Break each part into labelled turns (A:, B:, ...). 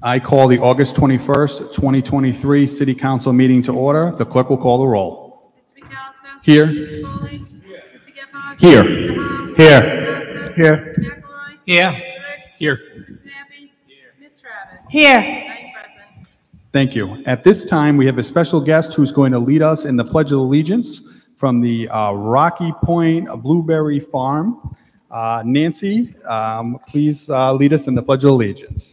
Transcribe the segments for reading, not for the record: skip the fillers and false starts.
A: I call the August 21st, 2023 City Council meeting to order. The clerk will call the roll.
B: Mr. McAllister?
A: Here.
B: Mr. Foley? Here. Mr. Gephardt?
A: Here.
B: Mr. Howe?
A: Here.
B: Mr. Johnson?
A: Here.
B: Mr. McElroy?
C: Here.
B: Mr. Ricks?
C: Here.
B: Mr. Snappy? Here. Ms. Travis?
D: Here.
B: 9 present.
A: Thank you. At this time, we have a special guest who's going to lead us in the Pledge of Allegiance from the Rocky Point Blueberry Farm. Nancy, please lead us in the Pledge of Allegiance.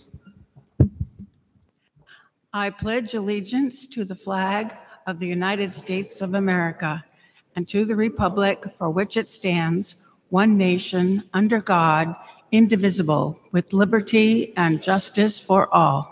D: I pledge allegiance to the flag of the United States of America and to the republic for which it stands, one nation, under God, indivisible, with liberty and justice for all.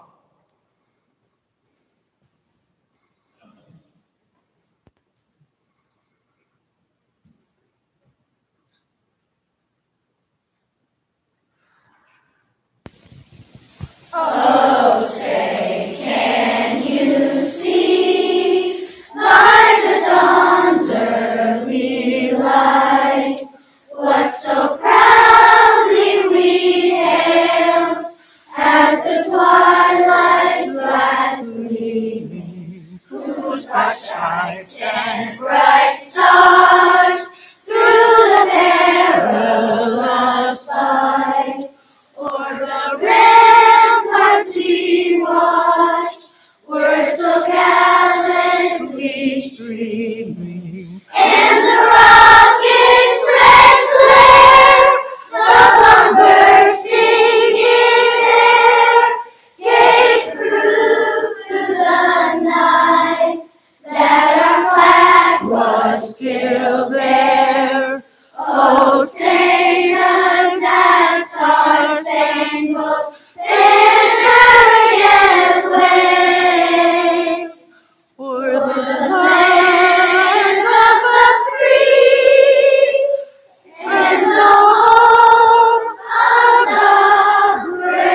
E: Oh, say, can you see by the dawn's early light what so proudly we hailed at the twilight's last gleaming, whose bright stripes and bright stars through the perilous fight o'er the ramparts we watched were so gallantly streaming, and the rocket's red glare, the bombs bursting in air, gave proof through the night that our flag was still there. Oh, say does that star-spangled banner yet wave o'er the land of the free and the home of the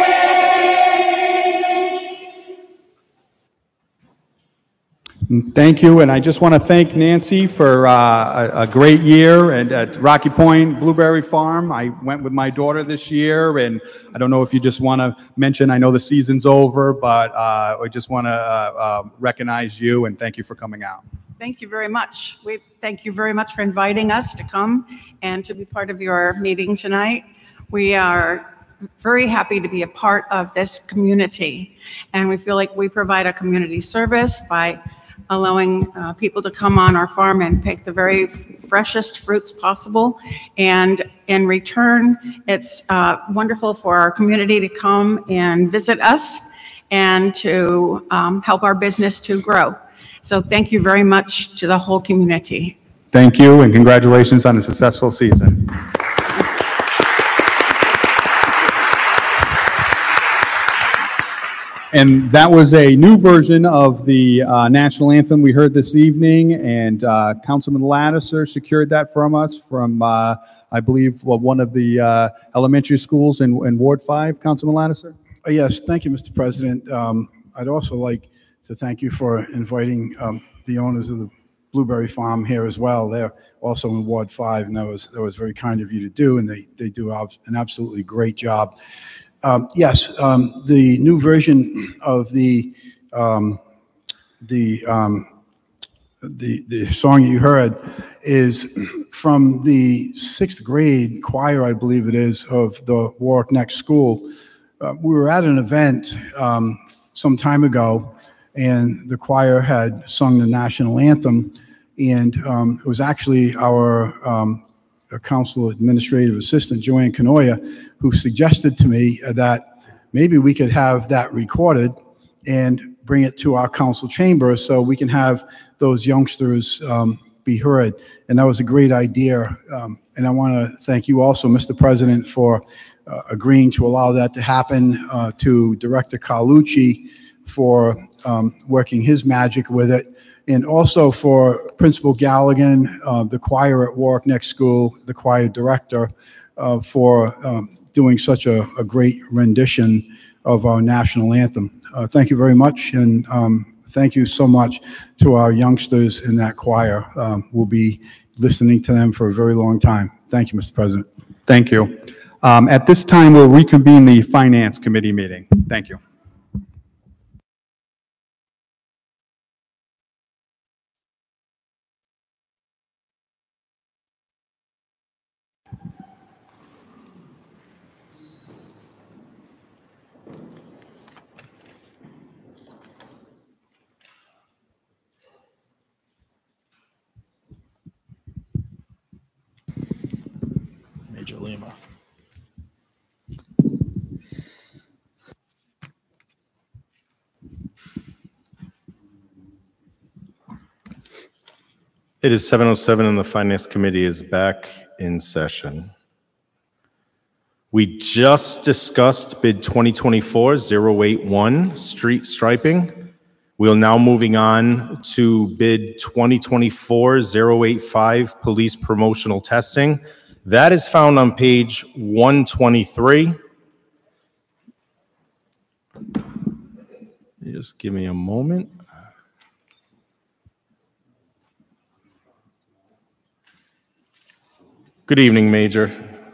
E: brave?
A: Thank you, and I just want to thank Nancy for a great year at Rocky Point Blueberry Farm. I went with my daughter this year, and I don't know if you just want to mention, I know the season's over, but I just want to recognize you and thank you for coming out.
D: Thank you very much. We thank you very much for inviting us to come and to be part of your meeting tonight. We are very happy to be a part of this community, and we feel like we provide a community service by allowing people to come on our farm and pick the very freshest fruits possible. And in return, it's wonderful for our community to come and visit us and to help our business to grow. So thank you very much to the whole community.
A: Thank you, and congratulations on a successful season. And that was a new version of the national anthem we heard this evening, and Councilman Lattiser secured that from us from, I believe, one of the elementary schools in Ward 5. Councilman Lattiser?
F: Yes, thank you, Mr. President. I'd also like to thank you for inviting the owners of the Blueberry Farm here as well. They're also in Ward 5, and that was very kind of you to do, and they do an absolutely great job. Yes, the new version of the song you heard is from the 6th grade choir, I believe it is, of the Warwick Neck School. We were at an event some time ago, and the choir had sung the national anthem, and it was actually our council administrative assistant, Joanne Canoia, who suggested to me that maybe we could have that recorded and bring it to our council chamber so we can have those youngsters be heard. And that was a great idea. And I want to thank you also, Mr. President, for agreeing to allow that to happen, to Director Carlucci for working his magic with it, and also for Principal Galligan, the choir at Warwick Neck School, the choir director, for doing such a great rendition of our national anthem. Thank you very much, and thank you so much to our youngsters in that choir. We'll be listening to them for a very long time. Thank you, Mr. President.
A: Thank you. At this time, we'll reconvene the Finance Committee meeting. Thank you.
C: Major Lima.
G: It is 7:07 and the Finance Committee is back in session. We just discussed bid 2024-081 street striping. We are now moving on to bid 2024-085 police promotional testing. That is found on page 123. Just give me a moment. Good evening, Major.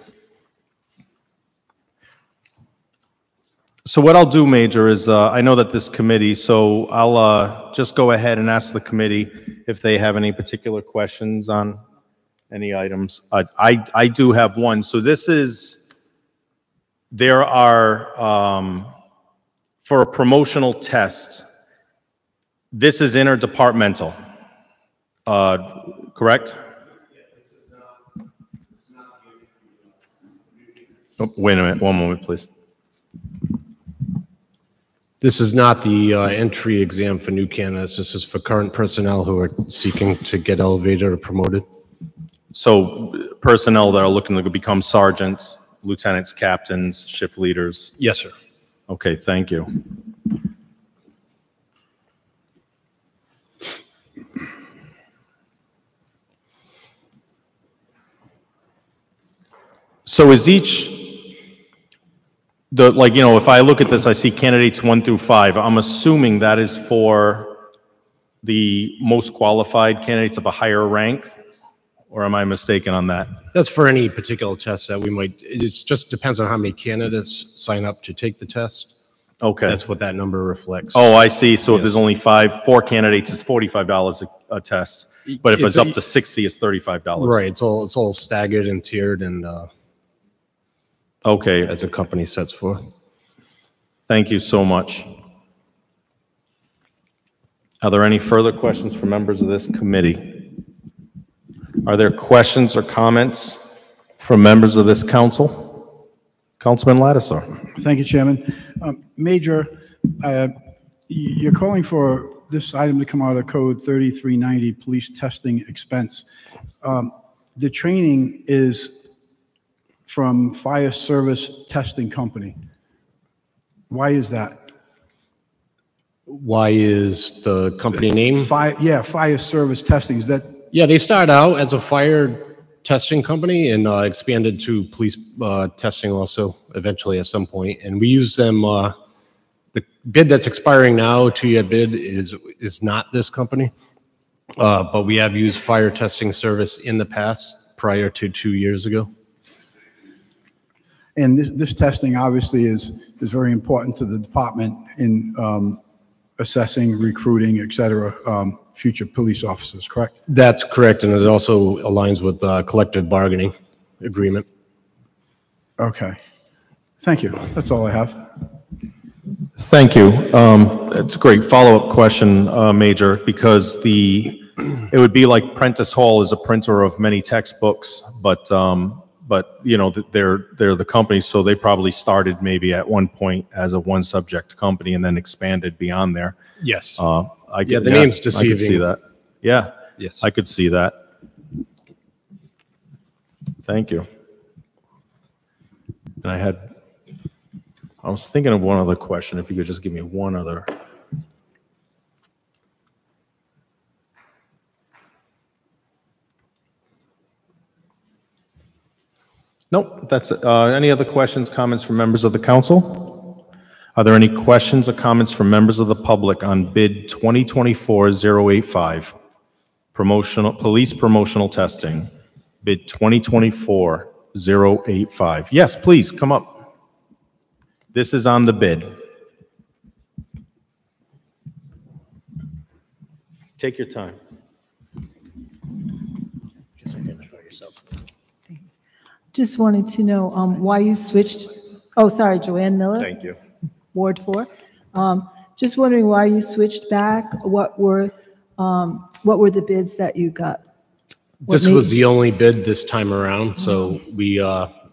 G: So what I'll do, Major, is I know that this committee, so I'll just go ahead and ask the committee if they have any particular questions on any items. I do have one. So this is, there are, for a promotional test, this is interdepartmental, correct? Oh, wait a minute, one moment, please.
H: This is not the entry exam for new candidates. This is for current personnel who are seeking to get elevated or promoted.
G: So personnel that are looking to become sergeants, lieutenants, captains, shift leaders.
H: Yes, sir.
G: Okay, thank you. So is each, if I look at this, I see candidates 1 through 5. I'm assuming that is for the most qualified candidates of a higher rank, or am I mistaken on that?
H: That's for any particular test that we might, it just depends on how many candidates sign up to take the test.
G: Okay.
H: That's what that number reflects.
G: Oh, I see. So if
H: Yes.
G: there's only 4 candidates, it's $45 a test. But if it's up to 60, it's $35.
H: Right, it's all staggered and tiered and
G: Okay.
H: as a company sets for.
G: Thank you so much. Are there any further questions for members of this committee? Are there questions or comments from members of this council? Councilman Lattiser.
F: Thank you, Chairman. Major, you're calling for this item to come out of Code 3390, police testing expense. The training is from Fire Service Testing Company. Why is that?
H: Why is the company name?
F: Fire Service Testing, is that?
H: Yeah, they started out as a fire testing company and expanded to police testing also eventually at some point. And we use them, the bid that's expiring now, 2-year bid, is not this company. But we have used fire testing service in the past prior to 2 years ago.
F: And this testing obviously is very important to the department in assessing, recruiting, et cetera, future police officers, correct?
H: That's correct, and it also aligns with the collective bargaining agreement.
F: Okay. Thank you. That's all I have.
G: Thank you. It's a great follow-up question, Major, because it would be like Prentice Hall is a printer of many textbooks, but you know, they're the company, so they probably started maybe at one point as a one-subject company and then expanded beyond there.
H: Yes.
G: The
H: name's deceiving.
G: I could see that. Yeah.
H: Yes.
G: I could see that. Thank you. And I was thinking of one other question, if you could just give me one other. Nope, that's it. Any other questions, comments from members of the council? Are there any questions or comments from members of the public on bid 2024-085, police promotional testing, bid 2024-085? Yes, please, come up. This is on the bid. Take your time.
I: Just wanted to know why you switched, Joanne Miller,
G: Thank you.
I: Ward 4. Just wondering why you switched back. What were the bids that you got?
H: This was the only bid this time around, so we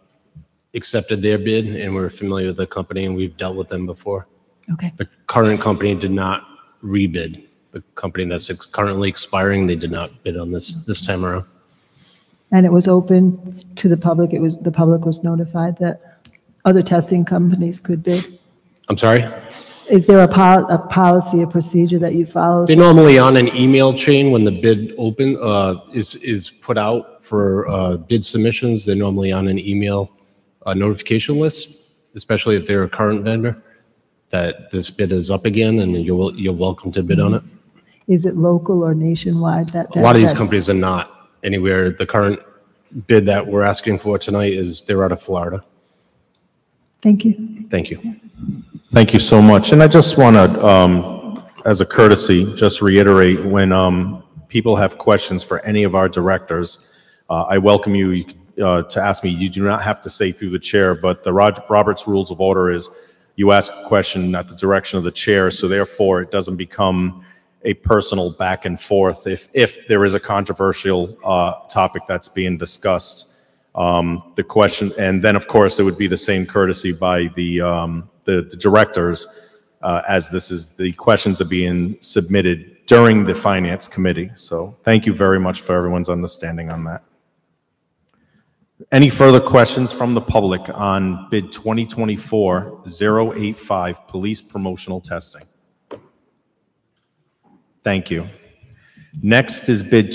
H: accepted their bid, and we're familiar with the company, and we've dealt with them before.
I: Okay.
H: The current company did not rebid. The company that's currently expiring, they did not bid on this time around.
I: And it was open to the public. The public was notified that other testing companies could bid.
H: I'm sorry?
I: Is there a policy, a procedure that you follow?
H: They're normally on an email chain when the bid is put out for bid submissions. They're normally on an email notification list, especially if they're a current vendor, that this bid is up again and you're welcome to bid on it.
I: Is it local or nationwide?
H: A lot of these companies are not anywhere. The current bid that we're asking for tonight they're out of Florida.
I: Thank you.
H: Thank you.
G: Thank you so much. And I just want to, as a courtesy, just reiterate when people have questions for any of our directors, I welcome you to ask me. You do not have to say through the chair, but the Robert's Rules of Order is you ask a question at the direction of the chair, so therefore it doesn't become a personal back and forth if there is a controversial topic that's being discussed. The question, and then of course it would be the same courtesy by the directors as the questions are being submitted during the Finance Committee. So thank you very much for everyone's understanding on that. Any further questions from the public on bid 2024-085 police promotional testing? Thank you. Next is bid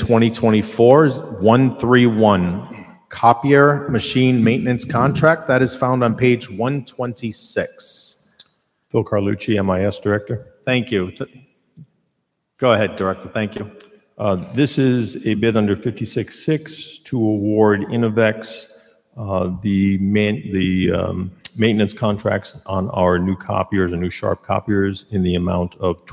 G: 2024-131 copier machine maintenance contract. That is found on page 126.
C: Phil Carlucci, MIS Director.
G: Thank you. Go ahead, Director. Thank you.
C: This is a bid under 56-6 to award Innovex the maintenance contracts on our new copiers and new Sharp copiers in the amount of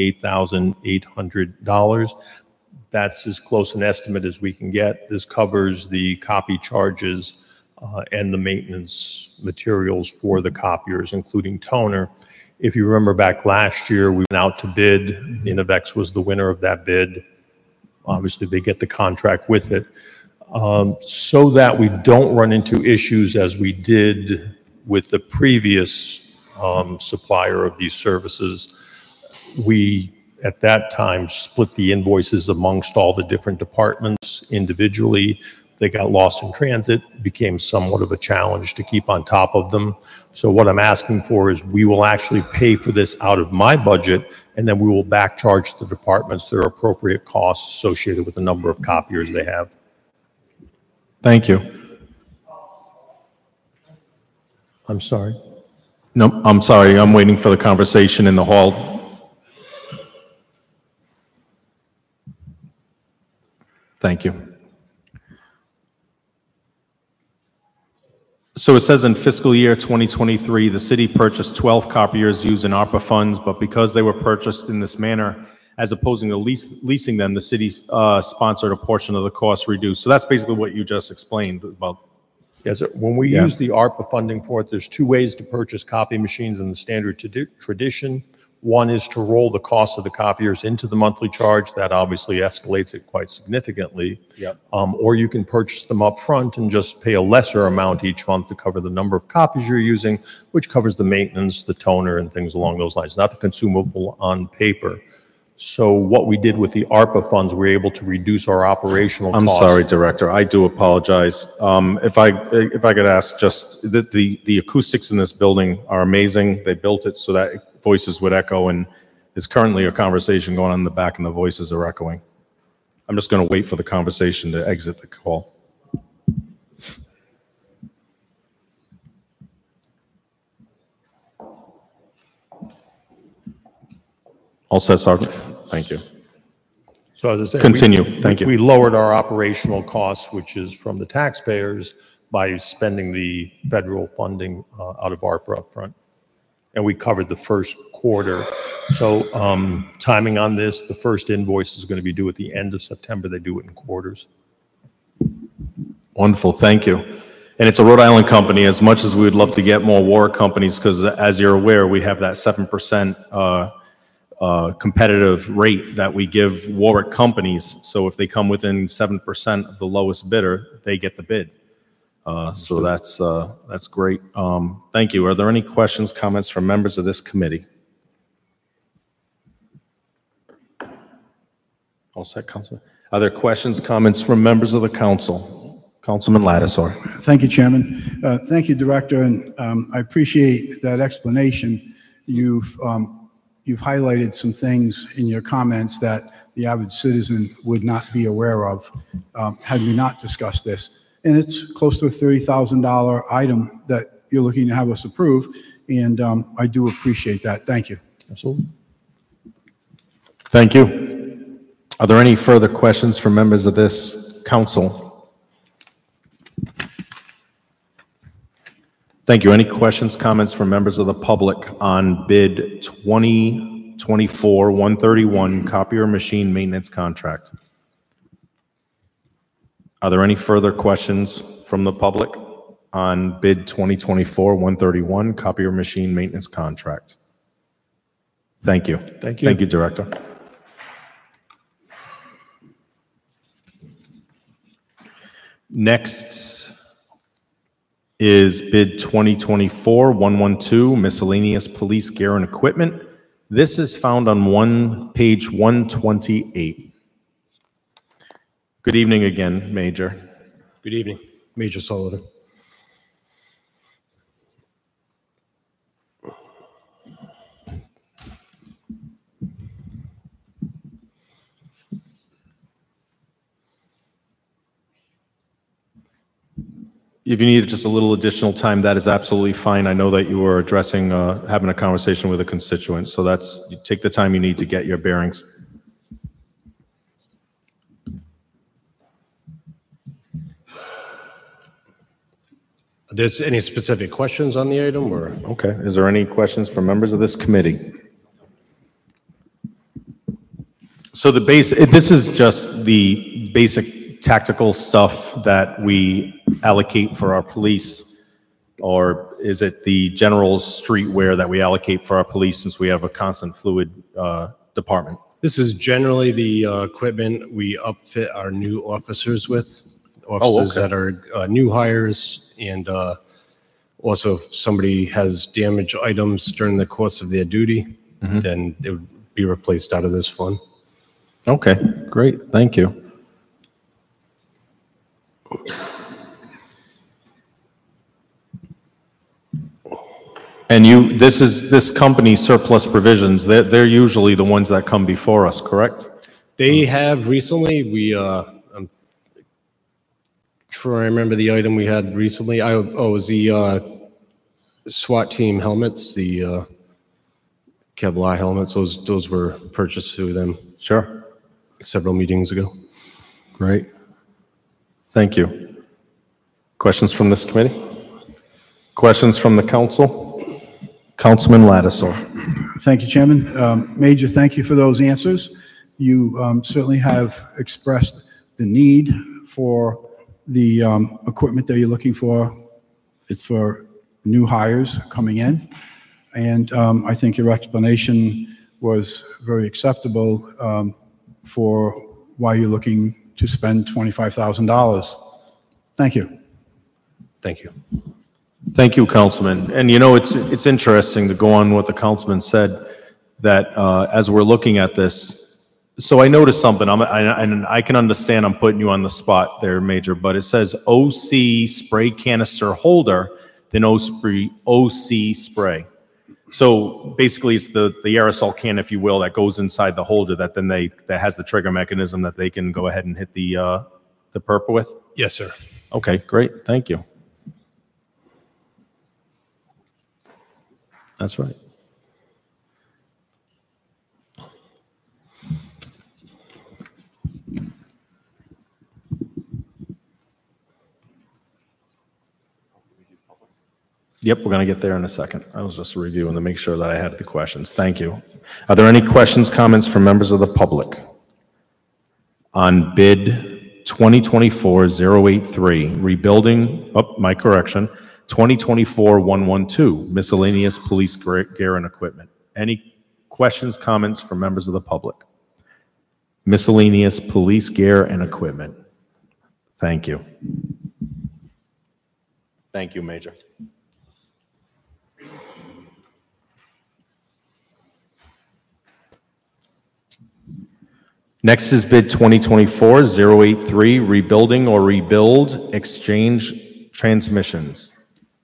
C: $28,800. That's as close an estimate as we can get. This covers the copy charges and the maintenance materials for the copiers, including toner. If you remember back last year, we went out to bid. Innovex was the winner of that bid. Obviously, they get the contract with it. So that we don't run into issues as we did with the previous supplier of these services, we, at that time, split the invoices amongst all the different departments individually. They got lost in transit, became somewhat of a challenge to keep on top of them. So what I'm asking for is we will actually pay for this out of my budget, and then we will back charge the departments their appropriate costs associated with the number of copiers they have.
G: Thank you.
C: I'm sorry.
G: No, I'm sorry. I'm waiting for the conversation in the hall. Thank you. So it says in fiscal year 2023, the city purchased 12 copiers using ARPA funds, but because they were purchased in this manner, as opposing to leasing them, the city sponsored a portion of the cost reduced. So that's basically what you just explained about.
C: Yes, sir. When we use the ARPA funding for it, there's two ways to purchase copy machines in the standard tradition. One is to roll the cost of the copiers into the monthly charge. That obviously escalates it quite significantly.
G: Yep.
C: Or you can purchase them up front and just pay a lesser amount each month to cover the number of copies you're using, which covers the maintenance, the toner, and things along those lines, not the consumable on paper. So what we did with the ARPA funds, we were able to reduce our operational costs.
G: I'm sorry, Director. I do apologize. If I could ask, just the acoustics in this building are amazing. They built it so that voices would echo, and there's currently a conversation going on in the back, and the voices are echoing. I'm just going to wait for the conversation to exit the call. All set, Sergeant. Thank you.
C: So as I said,
G: Continue. Thank you.
C: We lowered our operational costs, which is from the taxpayers, by spending the federal funding out of ARPA up front. And we covered the first quarter. So timing on this, the first invoice is going to be due at the end of September. They do it in quarters.
G: Wonderful. Thank you. And it's a Rhode Island company, as much as we would love to get more Warwick companies, because as you're aware, we have that 7% competitive rate that we give Warwick companies. So if they come within 7% of the lowest bidder, they get the bid. So that's great. Thank you. Are there any questions, comments from members of this committee? All set, Councilman. Are there questions, comments from members of the council? Councilman Lattisaw.
F: Thank you, Chairman. Thank you, Director, and I appreciate that explanation. You've highlighted some things in your comments that the average citizen would not be aware of had we not discussed this. And it's close to a $30,000 item that you're looking to have us approve, and I do appreciate that. Thank you.
G: Absolutely. Thank you. Are there any further questions from members of this council? Thank you. Any questions, comments from members of the public on bid 2024-131 copier machine maintenance contract? Are there any further questions from the public on bid 2024-131 copier machine maintenance contract? Thank you.
H: Thank you.
G: Thank you, Director. Next is bid 2024-112 miscellaneous police gear and equipment. This is found on page 128. Good evening again, Major.
H: Good evening, Major Sullivan.
G: If you need just a little additional time, that is absolutely fine. I know that you were addressing, having a conversation with a constituent, so you take the time you need to get your bearings.
H: There's any specific questions on the item, or?
G: Okay. Is there any questions from members of this committee? So this is just the basic tactical stuff that we allocate for our police, or is it the general streetwear that we allocate for our police since we have a constant fluid department?
H: This is generally the equipment we upfit our new officers with. Officers that are new hires, and also if somebody has damaged items during the course of their duty, then it would be replaced out of this fund.
G: Okay, great. Thank you. And this company, Surplus Provisions, they're usually the ones that come before us, correct?
H: They have recently. I'm sure I remember the item we had recently. It was the SWAT team helmets, the Kevlar helmets. Those were purchased through them.
G: Sure.
H: Several meetings ago.
G: Great. Thank you. Questions from this committee? Questions from the council? Councilman Lattisaw.
F: Thank you, Chairman. Major, thank you for those answers. You certainly have expressed the need for the equipment that you're looking for. It's for new hires coming in. And I think your explanation was very acceptable for why you're looking to spend $25,000. Thank you.
H: Thank you.
G: Thank you, Councilman. And it's interesting to go on what the councilman said, that as we're looking at this, so I noticed something, and I can understand I'm putting you on the spot there, Major, but it says OC spray canister holder, then OC spray. So basically it's the aerosol can, if you will, that goes inside the holder that has the trigger mechanism that they can go ahead and hit the perp with?
H: Yes, sir.
G: Okay, great. Thank you. That's right. Yep, we're going to get there in a second. I was just reviewing to make sure that I had the questions. Thank you. Are there any questions, comments from members of the public on bid 2024-083, rebuilding, my correction, 2024-112, miscellaneous police gear and equipment? Any questions, comments from members of the public? Miscellaneous police gear and equipment. Thank you. Thank you, Major. Next is bid 2024-083, rebuilding or rebuild exchange transmissions.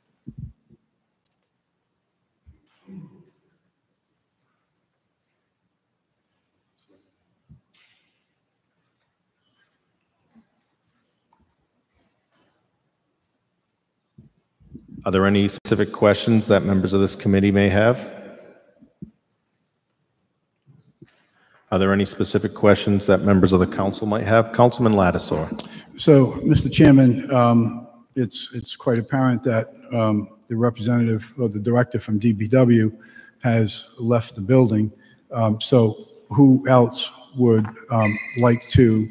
G: Are there any specific questions that members of this committee may have? Are there any specific questions that members of the council might have? Councilman Lattisaw.
F: So, Mr. Chairman, it's quite apparent that the representative or the director from DPW has left the building. So who else would like to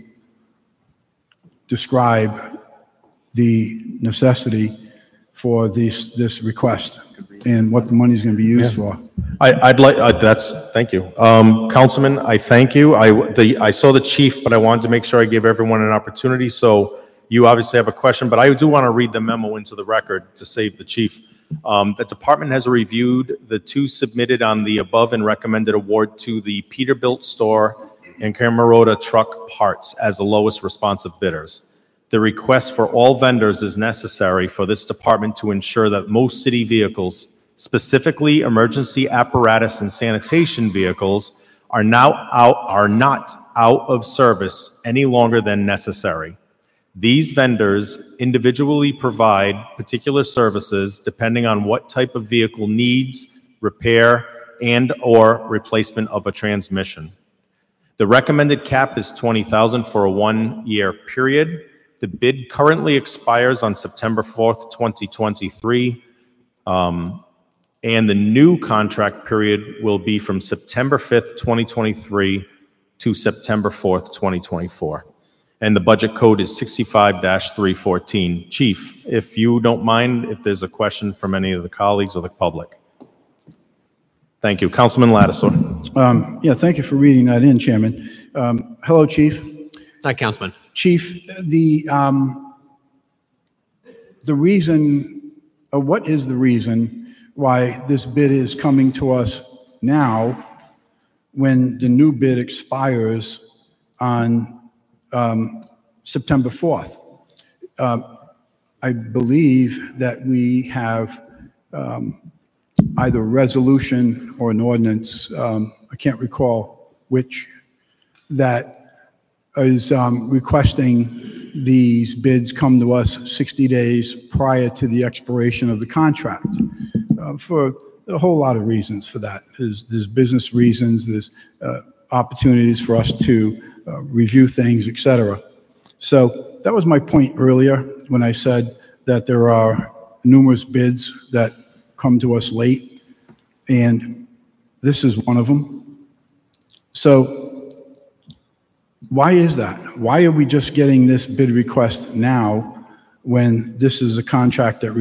F: describe the necessity for this request and what the money is going to be used for?
G: I'd like, thank you. Councilman, I thank you. I saw the chief, but I wanted to make sure I gave everyone an opportunity. So you obviously have a question, but I do want to read the memo into the record to save the chief. The department has reviewed the two submitted on the above and recommended award to the Peterbilt store and Camerota truck parts as the lowest responsive bidders. The request for all vendors is necessary for this department to ensure that most city vehicles, specifically emergency apparatus and sanitation vehicles, are not out of service any longer than necessary. These vendors individually provide particular services depending on what type of vehicle needs repair and/or replacement of a transmission. The recommended cap is $20,000 for a 1-year period. The bid currently expires on September 4th, 2023, and the new contract period will be from September 5th, 2023 to September 4th, 2024. And the budget code is 65-314. Chief, if you don't mind, if there's a question from any of the colleagues or the public. Thank you. Councilman Lattisaw.
F: Yeah, thank you for reading that in, Chairman. Hello, Chief.
J: Hi, Councilman.
F: Chief, the reason, or what is the reason why this bid is coming to us now when the new bid expires on September 4th? I believe that we have either a resolution or an ordinance, I can't recall which, that is requesting these bids come to us 60 days prior to the expiration of the contract, for a whole lot of reasons for that. There's business reasons, there's opportunities for us to review things, etc. So that was my point earlier when I said that there are numerous bids that come to us late, and this is one of them. So why is that? Why are we just getting this bid request now when this is a contract that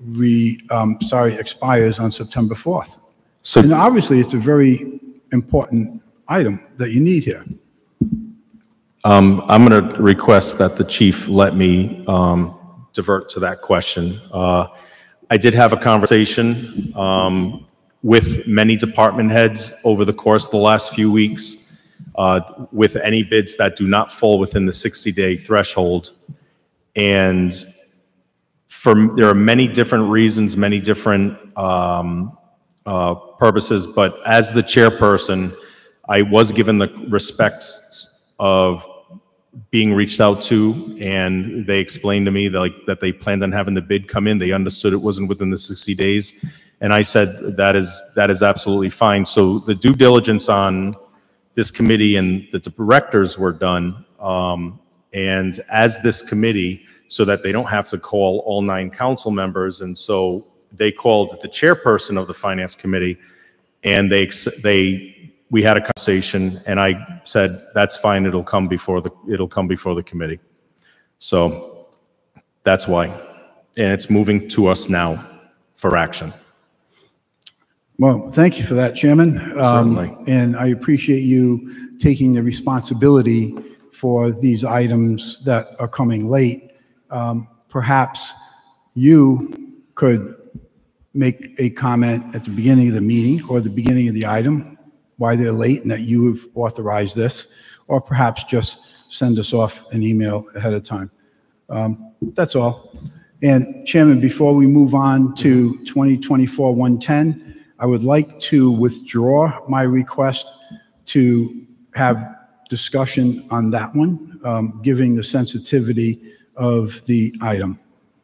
F: expires on September 4th? So, and obviously it's a very important item that you need here.
G: I'm going to request that the chief let me divert to that question. I did have a conversation with many department heads over the course of the last few weeks with any bids that do not fall within the 60-day threshold. And there are many different reasons, many different purposes, but as the chairperson, I was given the respect of being reached out to, and they explained to me that they planned on having the bid come in. They understood it wasn't within the 60 days. And I said, that is absolutely fine. So the due diligence on this committee and the directors were done. And as this committee, so that they don't have to call all 9 council members. And so they called the chairperson of the finance committee, and we had a conversation, and I said, that's fine, it'll come before the committee. So that's why. And it's moving to us now for action.
F: Well, thank you for that, Chairman.
G: Certainly.
F: And I appreciate you taking the responsibility for these items that are coming late. Perhaps you could make a comment at the beginning of the meeting or the beginning of the item, why they're late and that you have authorized this, or perhaps just send us off an email ahead of time. That's all. And Chairman, before we move on to 2024-110, I would like to withdraw my request to have discussion on that one, giving the sensitivity of the item.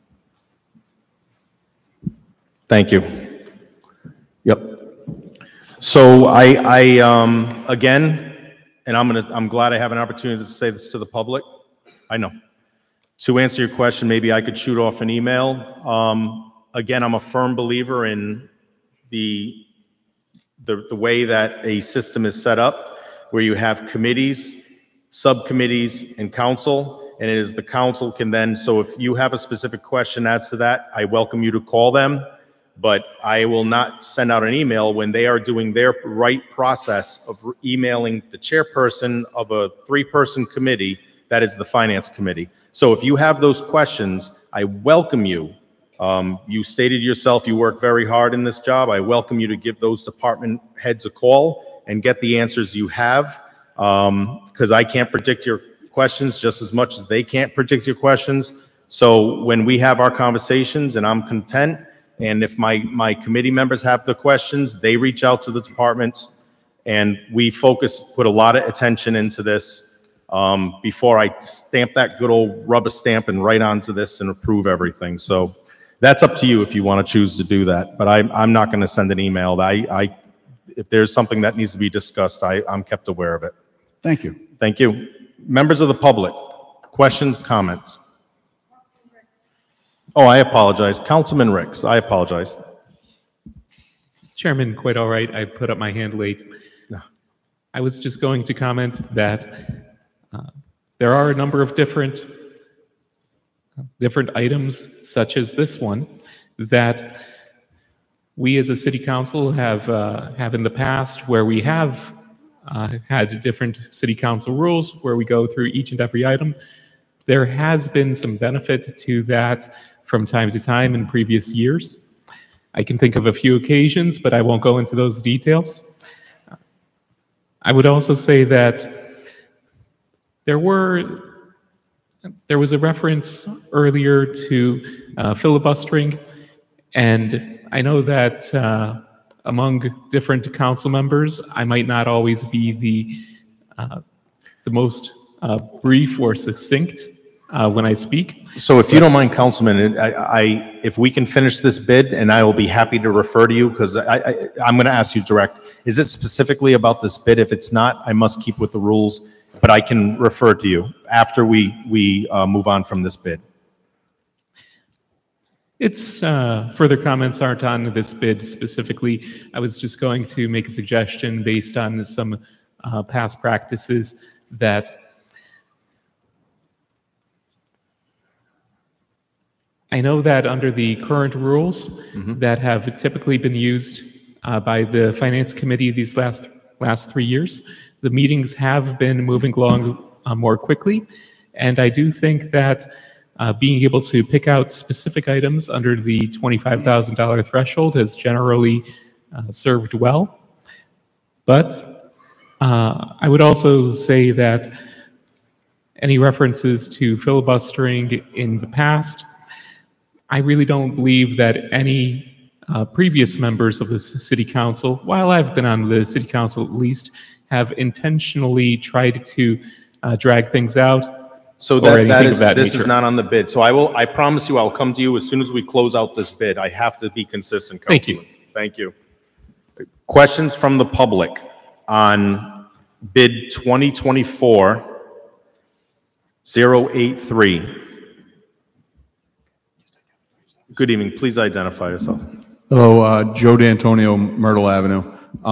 G: Thank you. Yep. So again, and I'm glad I have an opportunity to say this to the public. I know. To answer your question, maybe I could shoot off an email. Again, I'm a firm believer in the way that a system is set up, where you have committees, subcommittees, and council, and it is the council can then, so if you have a specific question as to that, I welcome you to call them, but I will not send out an email when they are doing their right process of emailing the chairperson of a 3-person committee, that is the finance committee. So if you have those questions, I welcome you. You stated yourself, you work very hard in this job. I welcome you to give those department heads a call and get the answers you have, because I can't predict your questions just as much as they can't predict your questions. So when we have our conversations and I'm content, and if my committee members have the questions, they reach out to the departments, and we put a lot of attention into this before I stamp that good old rubber stamp and write onto this and approve everything. So that's up to you if you want to choose to do that, but I'm not going to send an email. If there's something that needs to be discussed, I'm kept aware of it.
F: Thank you.
G: Thank you. Members of the public, questions, comments? Oh, I apologize. Councilman Ricks, I apologize.
J: Chairman, quite all right. I put up my hand late. I was just going to comment that there are a number of different items, such as this one, that we as a city council have in the past, where we have had different city council rules where we go through each and every item. There has been some benefit to that from time to time in previous years. I can think of a few occasions, but I won't go into those details. I would also say that there was a reference earlier to filibustering, and I know that among different council members, I might not always be the most brief or succinct when I speak.
G: So if you don't mind, Councilman, if we can finish this bid, and I will be happy to refer to you, because I'm going to ask you direct. Is it specifically about this bid? If it's not, I must keep with the rules, but I can refer to you after we move on from this bid.
J: It's further comments aren't on this bid specifically. I was just going to make a suggestion based on some past practices that I know that under the current rules that have typically been used by the Finance Committee these last 3 years, the meetings have been moving along more quickly, and I do think that being able to pick out specific items under the $25,000 threshold has generally served well. But I would also say that any references to filibustering in the past, I really don't believe that any previous members of the city council, while I've been on the city council at least, have intentionally tried to drag things out.
G: So this is not on the bid. So I promise you, I'll come to you as soon as we close out this bid. I have to be consistent, Councilman.
J: Thank you.
G: Thank you. Questions from the public on bid 2024-083. Good evening. Please identify yourself.
K: Hello, Joe D'Antonio, Myrtle Avenue.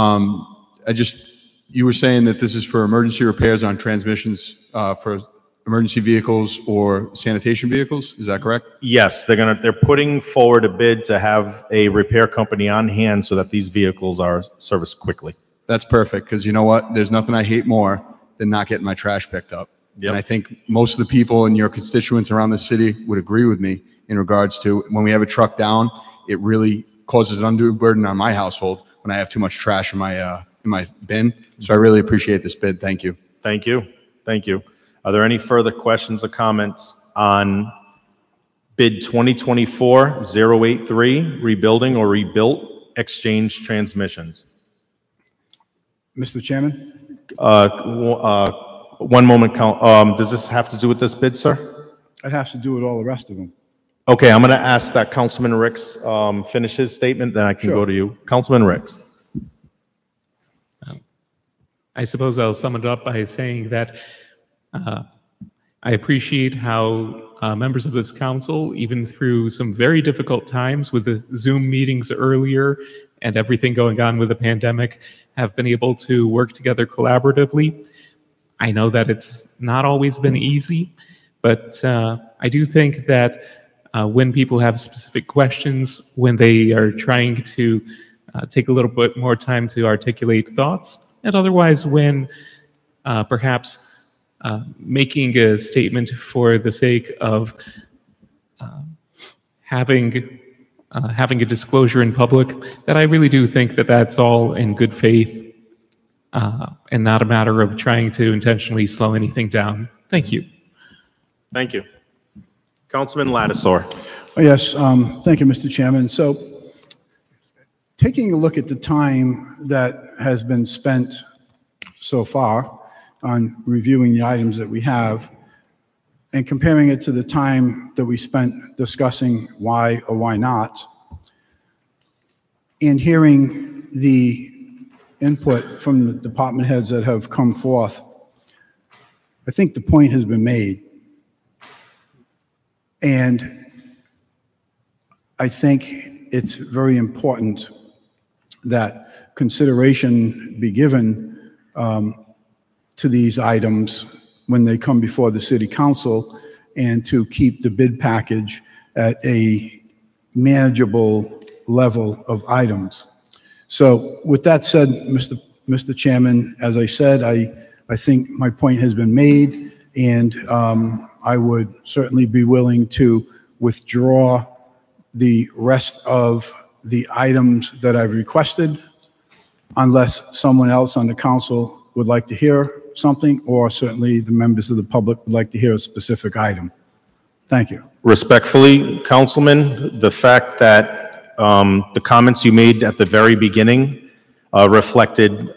K: You were saying that this is for emergency repairs on transmissions for emergency vehicles or sanitation vehicles. Is that correct?
G: Yes, they're putting forward a bid to have a repair company on hand so that these vehicles are serviced quickly.
K: That's perfect, because you know what? There's nothing I hate more than not getting my trash picked up. Yep. And I think most of the people in your constituents around the city would agree with me in regards to when we have a truck down it really causes an undue burden on my household when I have too much trash in my bin. So I really appreciate this bid. Thank you.
G: Thank you. Thank you. Are there any further questions or comments on bid 2024-083, rebuilding or rebuilt exchange transmissions?
F: Mr. Chairman?
G: One moment, does this have to do with this bid, sir?
F: It has to do with all the rest of them.
G: Okay, I'm going to ask that Councilman Ricks finish his statement, then I can go to you. Councilman Ricks.
J: I suppose I'll sum it up by saying that I appreciate how members of this council, even through some very difficult times with the Zoom meetings earlier and everything going on with the pandemic, have been able to work together collaboratively. I know that it's not always been easy, but I do think that when people have specific questions, when they are trying to take a little bit more time to articulate thoughts, and otherwise when perhaps making a statement for the sake of having a disclosure in public, that I really do think that that's all in good faith and not a matter of trying to intentionally slow anything down. Thank you.
G: Thank you. Councilman Lattisaur.
F: Oh, yes, thank you, Mr. Chairman. So taking a look at the time that has been spent so far on reviewing the items that we have and comparing it to the time that we spent discussing why or why not, and hearing the input from the department heads that have come forth, I think the point has been made. And I think it's very important that consideration be given to these items when they come before the city council, and to keep the bid package at a manageable level of items. So with that said, Mr. Chairman, as I said, I think my point has been made, and I would certainly be willing to withdraw the rest of the items that I've requested, unless someone else on the council would like to hear something, or certainly the members of the public would like to hear a specific item. Thank you.
G: Respectfully, Councilman, the fact that the comments you made at the very beginning reflected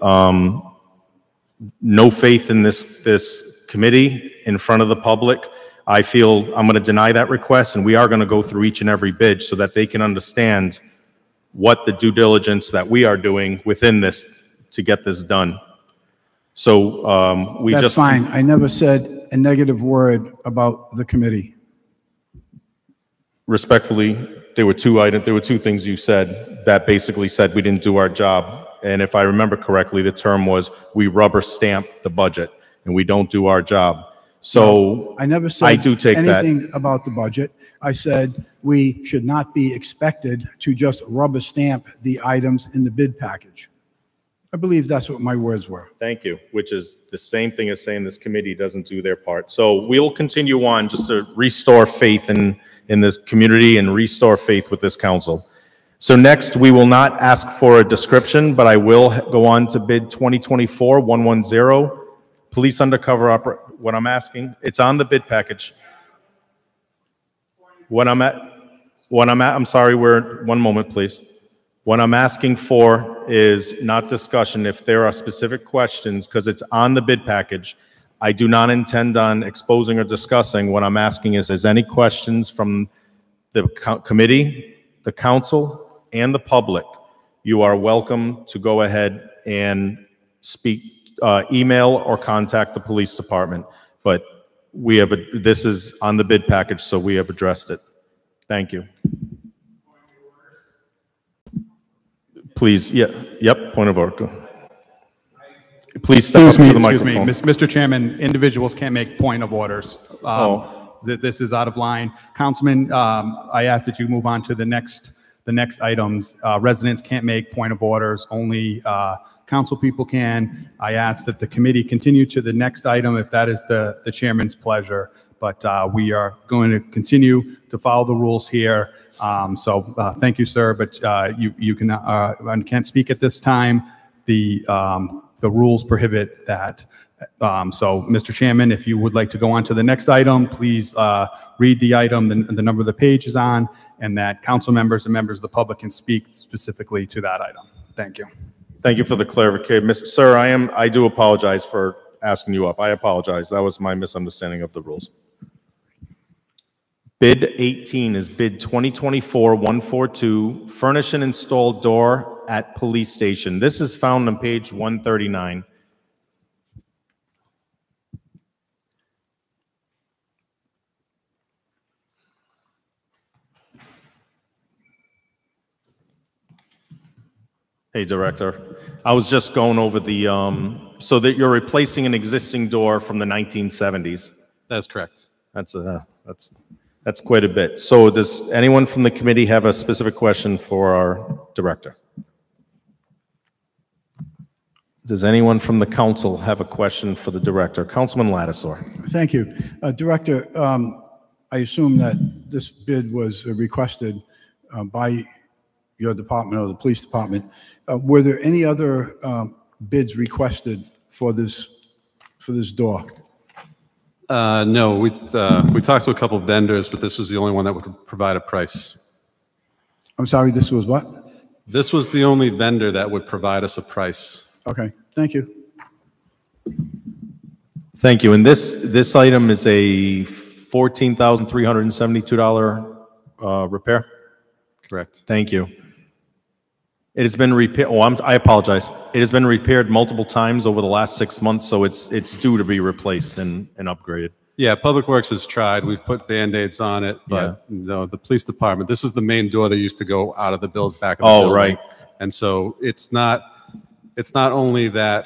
G: no faith in this committee in front of the public, I feel I'm going to deny that request, and we are going to go through each and every bid so that they can understand what the due diligence that we are doing within this to get this done. So
F: That's fine. I never said a negative word about the committee.
G: Respectfully, there were two things you said that basically said we didn't do our job. And if I remember correctly, the term was we rubber stamp the budget and we don't do our job. So
F: no, I never said
G: I do take
F: anything about the budget. I said we should not be expected to just rubber stamp the items in the bid package. I believe that's what my words were.
G: Thank you, which is the same thing as saying this committee doesn't do their part. So we'll continue on just to restore faith in this community and restore faith with this council. So next, we will not ask for a description, but I will go on to bid 2024-110, police undercover what I'm asking, it's on the bid package. I'm sorry, one moment, please. What I'm asking for is not discussion. If there are specific questions, because it's on the bid package, I do not intend on exposing or discussing. What I'm asking is any questions from the committee, the council, and the public, you are welcome to go ahead and speak, email or contact the police department. But this is on the bid package, so we have addressed it. Thank you. Please, point of order. Please step up to the microphone.
A: Mr. Chairman, individuals can't make point of orders. This is out of line. Councilman, I ask that you move on to the next items. Residents can't make point of orders. Only council people can. I ask that the committee continue to the next item if that is the chairman's pleasure. But we are going to continue to follow the rules here Thank you, sir, but you can, can't speak at this time. The rules prohibit that. Mr. Chairman, if you would like to go on to the next item, please read the item, the number of the page is on, and that council members and members of the public can speak specifically to that item. Thank you.
G: Thank you for the clarification. Sir, I do apologize for asking you up. I apologize. That was my misunderstanding of the rules. Bid 18 is bid 2024-142, furnish and install door at police station. This is found on page 139. Hey, Director. I was just going over the, so that you're replacing an existing door from the 1970s.
H: That's correct.
G: That's quite a bit. So does anyone from the committee have a specific question for our Director? Does anyone from the council have a question for the Director? Councilman Lattisaw.
F: Thank you. Director, I assume that this bid was requested by your department or the police department. Were there any other bids requested for this door?
L: No, we talked to a couple of vendors, but this was the only one that would provide a price.
F: I'm sorry, this was what?
L: This was the only vendor that would provide us a price.
F: Okay, thank you.
G: Thank you. And this item is a $14,372 repair?
L: Correct.
G: Thank you. It has been repaired. Oh, I apologize. It has been repaired multiple times over the last 6 months, so it's due to be replaced and upgraded.
L: Yeah, Public Works has tried. We've put Band-Aids on it, but no, the police department, this is the main door that used to go out of the back of the building.
G: Right.
L: And so it's not only that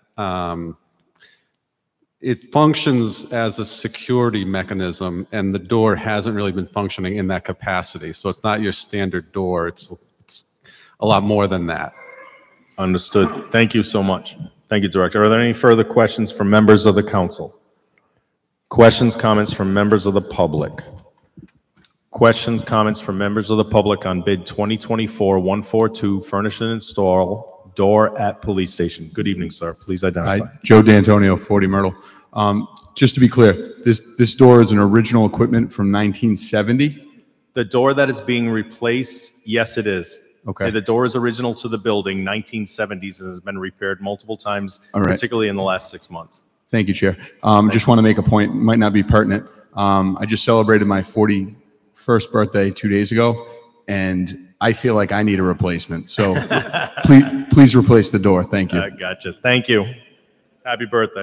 L: it functions as a security mechanism, and the door hasn't really been functioning in that capacity. So it's not your standard door. It's a lot more than that.
G: Understood. Thank you so much. Thank you, Director. Are there any further questions from members of the council? Questions, comments from members of the public? Questions, comments from members of the public on bid 2024-142, furnish and install door at police station. Good evening, sir. Please identify.
K: Hi, Joe D'Antonio, 40 Myrtle. Just to be clear, this door is an original equipment from 1970?
G: The door that is being replaced, yes, it is.
K: Okay.
G: The door is original to the building, 1970s, and has been repaired multiple times,
K: All right.
G: particularly in the last 6 months.
K: Thank you, Chair. Just want to make a point, might not be pertinent. I just celebrated my 41st birthday 2 days ago, and I feel like I need a replacement. So please replace the door. Thank you.
G: Gotcha. Thank you. Happy birthday.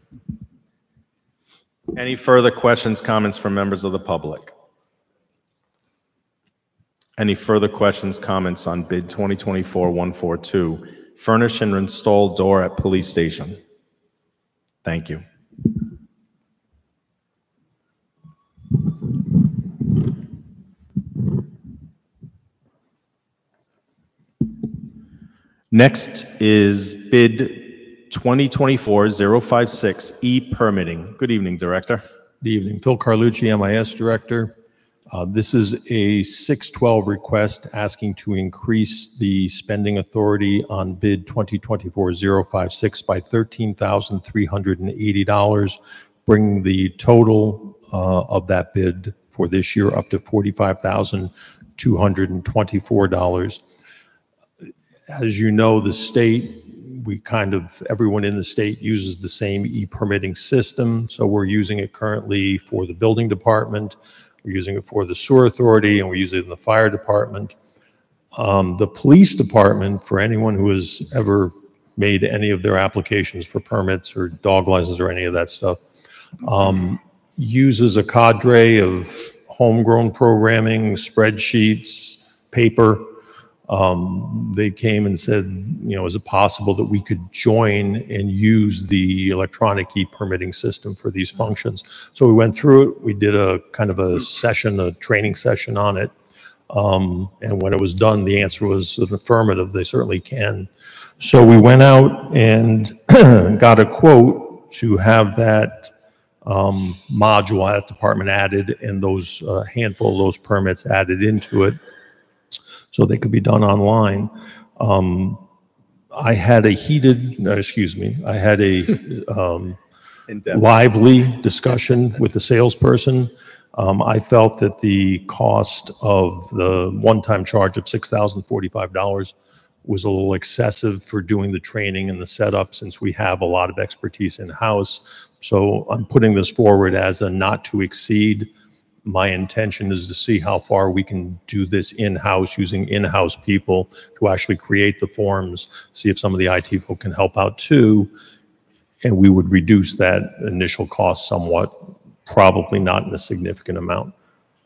G: Any further questions, comments from members of the public? Any further questions, comments on bid 2024-142, furnish and install door at police station? Thank you. Next is bid 2024-056, e-permitting. Good evening, Director.
C: Good evening. Phil Carlucci, MIS Director. This is a 612 request asking to increase the spending authority on bid 2024-056 by $13,380, bringing the total of that bid for this year up to $45,224. As you know, the state, everyone in the state uses the same e-permitting system. So we're using it currently for the building department. We're using it for the sewer authority, and we're using it in the fire department. The police department, for anyone who has ever made any of their applications for permits or dog license or any of that stuff, uses a cadre of homegrown programming, spreadsheets, paper. They came and said, is it possible that we could join and use the electronic e-permitting system for these functions? So we went through it. We did a kind of a training session on it. And when it was done, the answer was an affirmative. They certainly can. So we went out and got a quote to have that module at department added and those handful of those permits added into it so they could be done online. I had a lively discussion with the salesperson. I felt that the cost of the one-time charge of $6,045 was a little excessive for doing the training and the setup since we have a lot of expertise in-house. So I'm putting this forward as a not to exceed. My intention is to see how far we can do this in-house using in-house people to actually create the forms, see if some of the IT folk can help out too. And we would reduce that initial cost somewhat, probably not in a significant amount.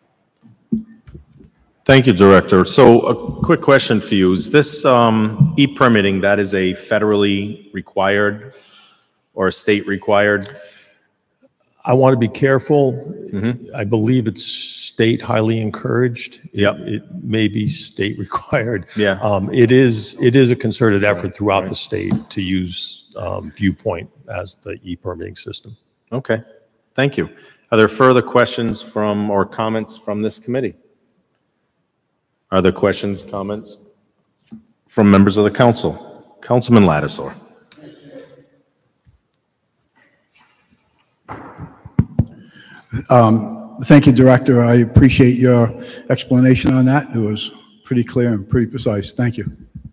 G: Thank you, Director. So a quick question for you. Is this e-permitting, that is a federally required or a state required?
C: I want to be careful. I believe it's state highly encouraged. It may be state required. It is a concerted effort throughout the state to use Viewpoint as the e-permitting system.
G: Okay, thank you. Are there further questions from or comments from this committee? Are there questions, comments from members of the council? Councilman Lattisaw.
F: Thank you, Director. I appreciate your explanation on that. It was pretty clear and pretty precise. Thank you.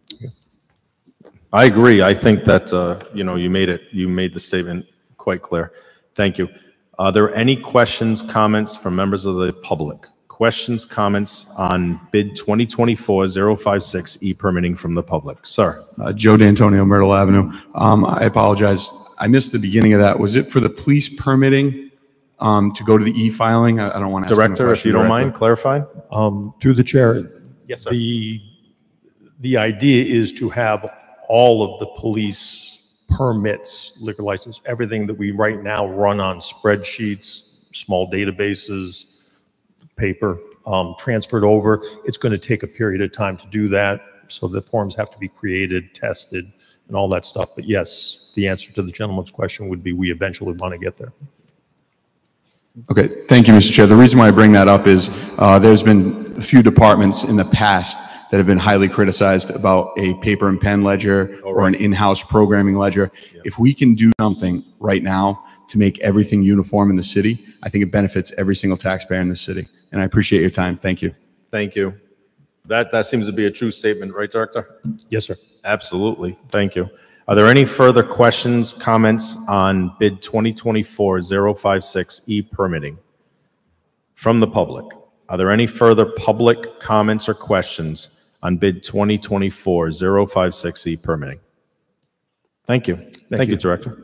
G: I agree. I think that, you made the statement quite clear. Thank you. Are there any questions, comments from members of the public? Questions, comments on bid 2024-056 e-permitting from the public? Sir.
K: Joe D'Antonio, Myrtle Avenue. I apologize. I missed the beginning of that. Was it for the police permitting to go to the e-filing? I don't want to ask
G: Director, if you don't mind, clarify.
C: Through the chair.
G: Yes, sir.
C: The idea is to have all of the police permits, liquor license, everything that we right now run on spreadsheets, small databases, paper, transferred over. It's going to take a period of time to do that. So the forms have to be created, tested, and all that stuff. But yes, the answer to the gentleman's question would be we eventually want to get there.
K: Okay, thank you, Mr. Chair. The reason why I bring that up is there's been a few departments in the past that have been highly criticized about a paper and pen ledger or an in-house programming ledger. If we can do something right now to make everything uniform in the city, I think it benefits every single taxpayer in the city. And I appreciate your time. Thank you.
G: Thank you. That seems to be a true statement, right, Director?
C: Yes, sir.
G: Absolutely. Thank you. Are there any further questions, comments on bid 2024-056 e-permitting from the public? Are there any further public comments or questions on bid 2024-056 e-permitting? Thank you. Thank you, Director.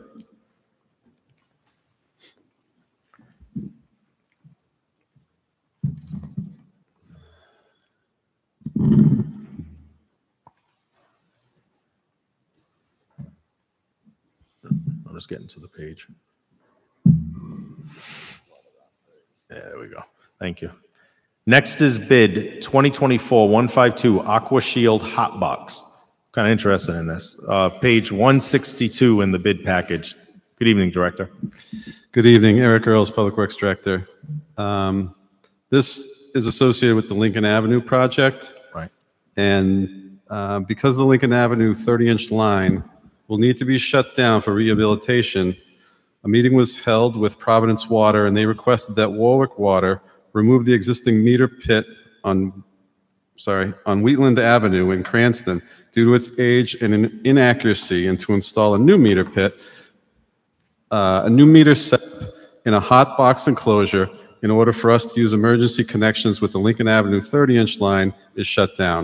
G: I'm just getting to the page. There we go. Thank you. Next is bid 2024-152 Aqua Shield Hot Box. Kind of interested in this. Page 162 in the bid package. Good evening, Director.
L: Good evening, Eric Earls, Public Works Director. This is associated with the Lincoln Avenue project.
G: Right.
L: And because the Lincoln Avenue 30-inch line will need to be shut down for rehabilitation, a meeting was held with Providence Water, and they requested that Warwick Water remove the existing meter pit on Wheatland Avenue in Cranston due to its age and inaccuracy, and to install a new meter pit, a new meter set in a hot box enclosure in order for us to use emergency connections with the Lincoln Avenue 30-inch line is shut down.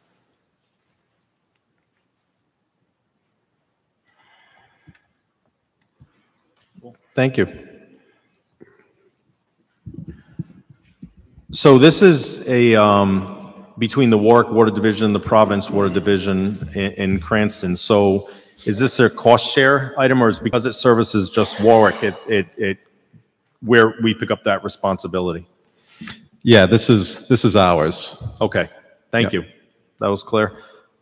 G: Thank you. So this is a between the Warwick Water Division and the Providence Water Division in Cranston. So is this a cost share item, or is it because it services just Warwick, it where we pick up that responsibility?
L: Yeah, this is ours.
G: Okay, thank you. That was clear.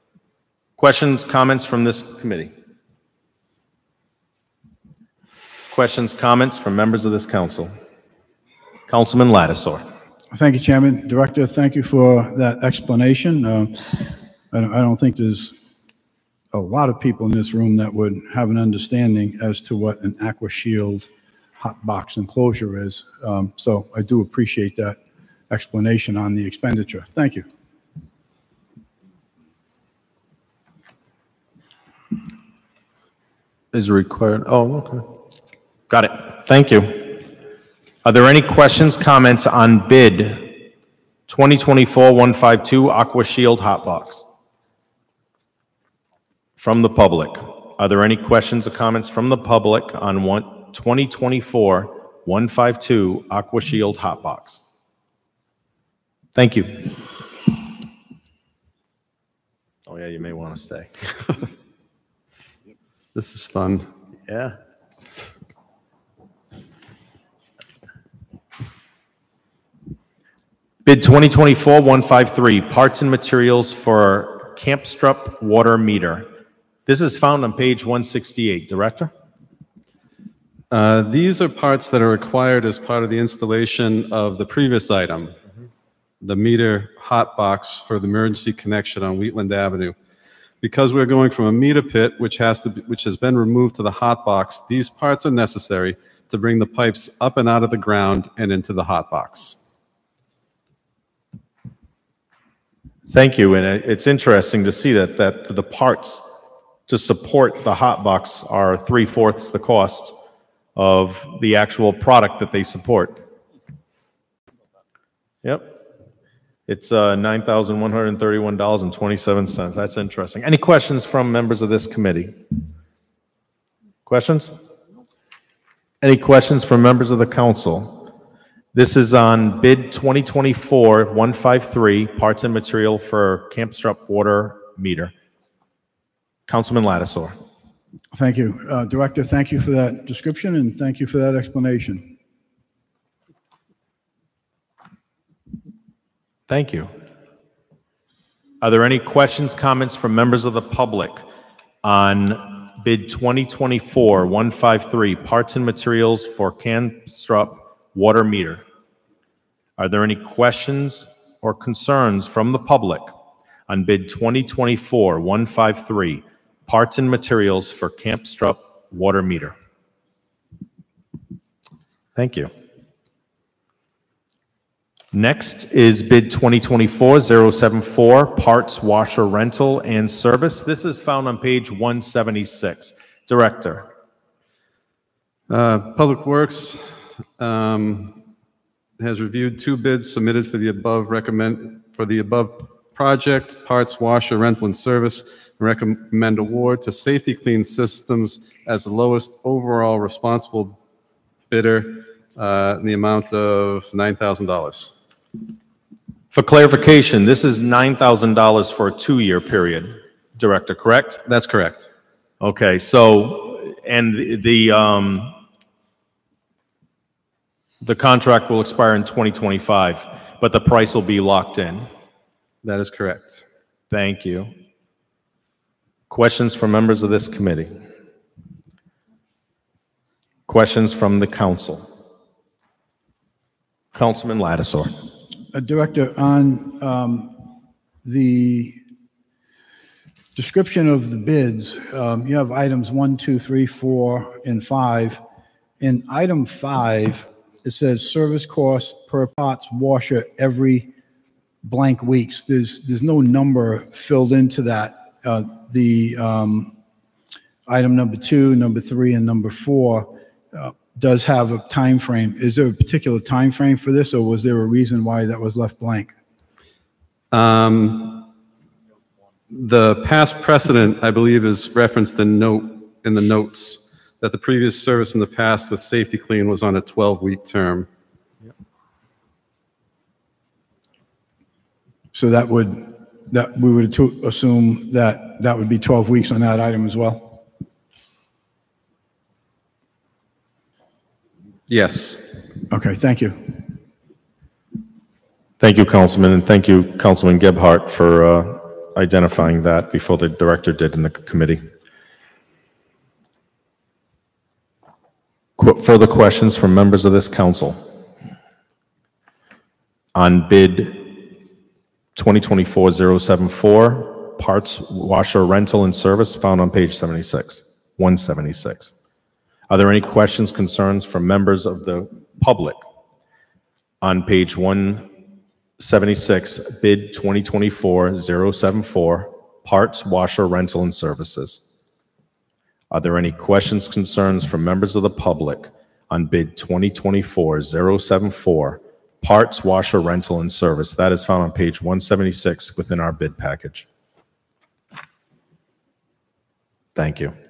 G: Questions, comments from this committee? Questions, comments from members of this council? Councilman Lattisaw.
F: Thank you, Chairman. Director, thank you for that explanation. I don't think there's a lot of people in this room that would have an understanding as to what an AquaShield hot box enclosure is. So I do appreciate that explanation on the expenditure. Thank you.
G: Is required. Oh, okay. Got it. Thank you. Are there any questions, comments on bid 2024-152 AquaShield hot box? From the public. Are there any questions or comments from the public on 2024-152 AquaShield hot box? Thank you. Oh yeah, you may want to stay.
L: This is fun.
G: Yeah. Bid 2024-153, parts and materials for Campstrup water meter. This is found on page 168. Director?
L: These are parts that are required as part of the installation of the previous item, the meter hot box for the emergency connection on Wheatland Avenue. Because we're going from a meter pit, which has been removed, to the hot box, these parts are necessary to bring the pipes up and out of the ground and into the hot box.
G: Thank you. And it's interesting to see that the parts to support the hot box are 3/4 the cost of the actual product that they support. Yep. It's $9,131.27. That's interesting. Any questions from members of this committee? Questions? Any questions from members of the council? This is on bid 2024-153, parts and material for Campstrup water meter. Councilman Lattisaw.
F: Thank you. Director, thank you for that description and thank you for that explanation.
G: Thank you. Are there any questions, comments from members of the public on bid 2024-153, parts and materials for Campstrup water meter? Are there any questions or concerns from the public on bid 2024-153, parts and materials for Campstrup water meter? Thank you. Next is bid 2024-074, parts washer rental and service. This is found on page 176. Director.
L: Public Works has reviewed 2 bids submitted for the above project, parts washer rental and service, and recommend award to Safety Clean Systems as the lowest overall responsible bidder in the amount of $9,000.
G: For clarification, this is $9,000 for a 2-year period, Director, correct?
L: That's correct.
G: Okay, so, and the contract will expire in 2025, but the price will be locked in.
L: That is correct.
G: Thank you. Questions from members of this committee? Questions from the council? Councilman Lattisaw.
F: Director, on the description of the bids, you have items 1, 2, 3, 4, and 5. In item 5, it says service costs per parts washer every blank weeks. There's no number filled into that. Item number 2, number 3, and number 4 does have a time frame. Is there a particular time frame for this, or was there a reason why that was left blank?
L: The past precedent, I believe, is referenced in the notes that the previous service in the past with Safety Clean was on a 12-week term.
F: So we would assume that would be 12 weeks on that item as well?
L: Yes.
F: Okay, thank you.
G: Thank you, Councilman, and thank you, Councilman Gebhardt, for identifying that before the director did in the committee. Further questions from members of this council on bid 2024-074, parts washer rental and service, found on page 176. Are there any questions, concerns from members of the public on page 176, bid 2024-074, parts washer rental and services? Are there any questions, concerns from members of the public on bid 2024-074, parts washer rental and service? That is found on page 176 within our bid package. Thank you.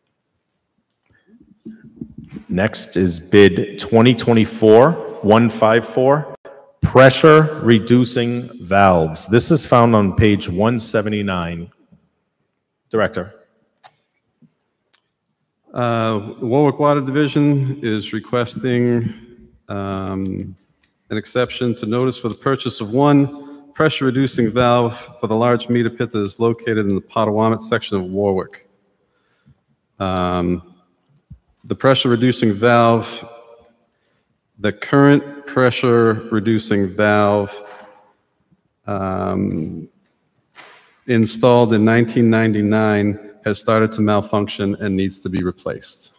G: Next is bid 2024-154, pressure reducing valves. This is found on page 179. Director.
L: Warwick Water Division is requesting an exception to notice for the purchase of one pressure reducing valve for the large meter pit that is located in the Potawatomi section of Warwick. The pressure reducing valve, the current pressure reducing valve installed in 1999 has started to malfunction and needs to be replaced.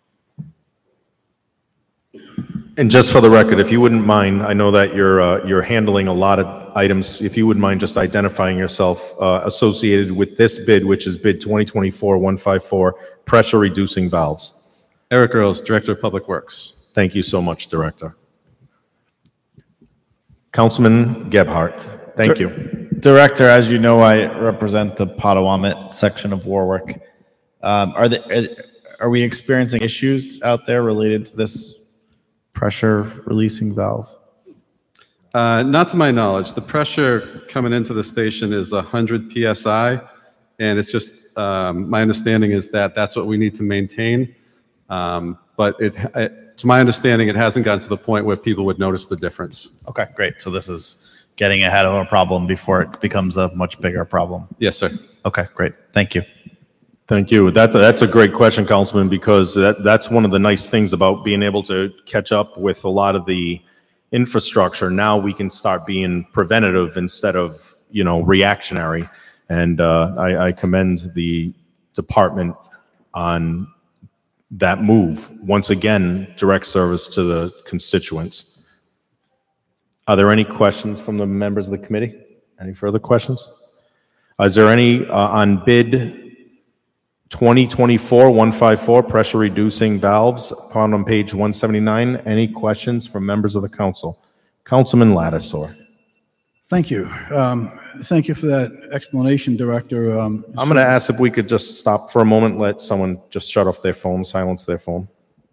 G: And just for the record, if you wouldn't mind, I know that you're handling a lot of items. If you wouldn't mind just identifying yourself associated with this bid, which is bid 2024-154, pressure reducing valves.
L: Eric Earls, Director of Public Works.
G: Thank you so much, Director. Councilman Gebhardt, thank you.
M: Director, as you know, I represent the Potawatomi section of Warwick. Are we experiencing issues out there related to this pressure releasing valve?
L: Not to my knowledge. The pressure coming into the station is 100 PSI, and it's just, my understanding is that that's what we need to maintain. But to my understanding, it hasn't gotten to the point where people would notice the difference.
M: Okay, great. So this is getting ahead of a problem before it becomes a much bigger problem.
L: Yes, sir.
M: Okay, great. Thank you.
G: Thank you. That's a great question, Councilman, because that's one of the nice things about being able to catch up with a lot of the infrastructure. Now we can start being preventative instead of, reactionary. And I commend the department on that move. Once again, direct service to the constituents. Are there any questions from the members of the committee? Any further questions? Is there any on bid 2024-154, pressure reducing valves, found on page 179? Any questions from members of the council? Councilman Lattisaw.
F: Thank you. Thank you for that explanation, Director.
G: I'm going to ask if we could just stop for a moment, let someone just shut off their phone, silence their phone.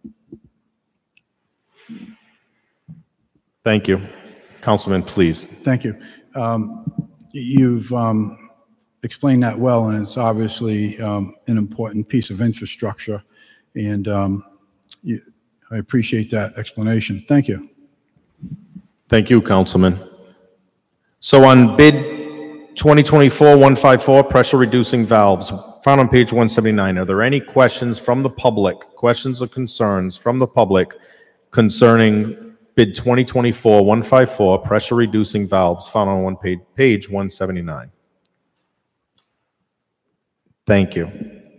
G: Thank you. Councilman, please.
F: Thank you. You've explained that well, and it's obviously an important piece of infrastructure, and I appreciate that explanation. Thank you.
G: Thank you, Councilman. So on bid 2024-154, pressure reducing valves, found on page 179, are there any questions from the public, questions or concerns from the public concerning bid 2024-154, pressure reducing valves, found on page 179? Thank you.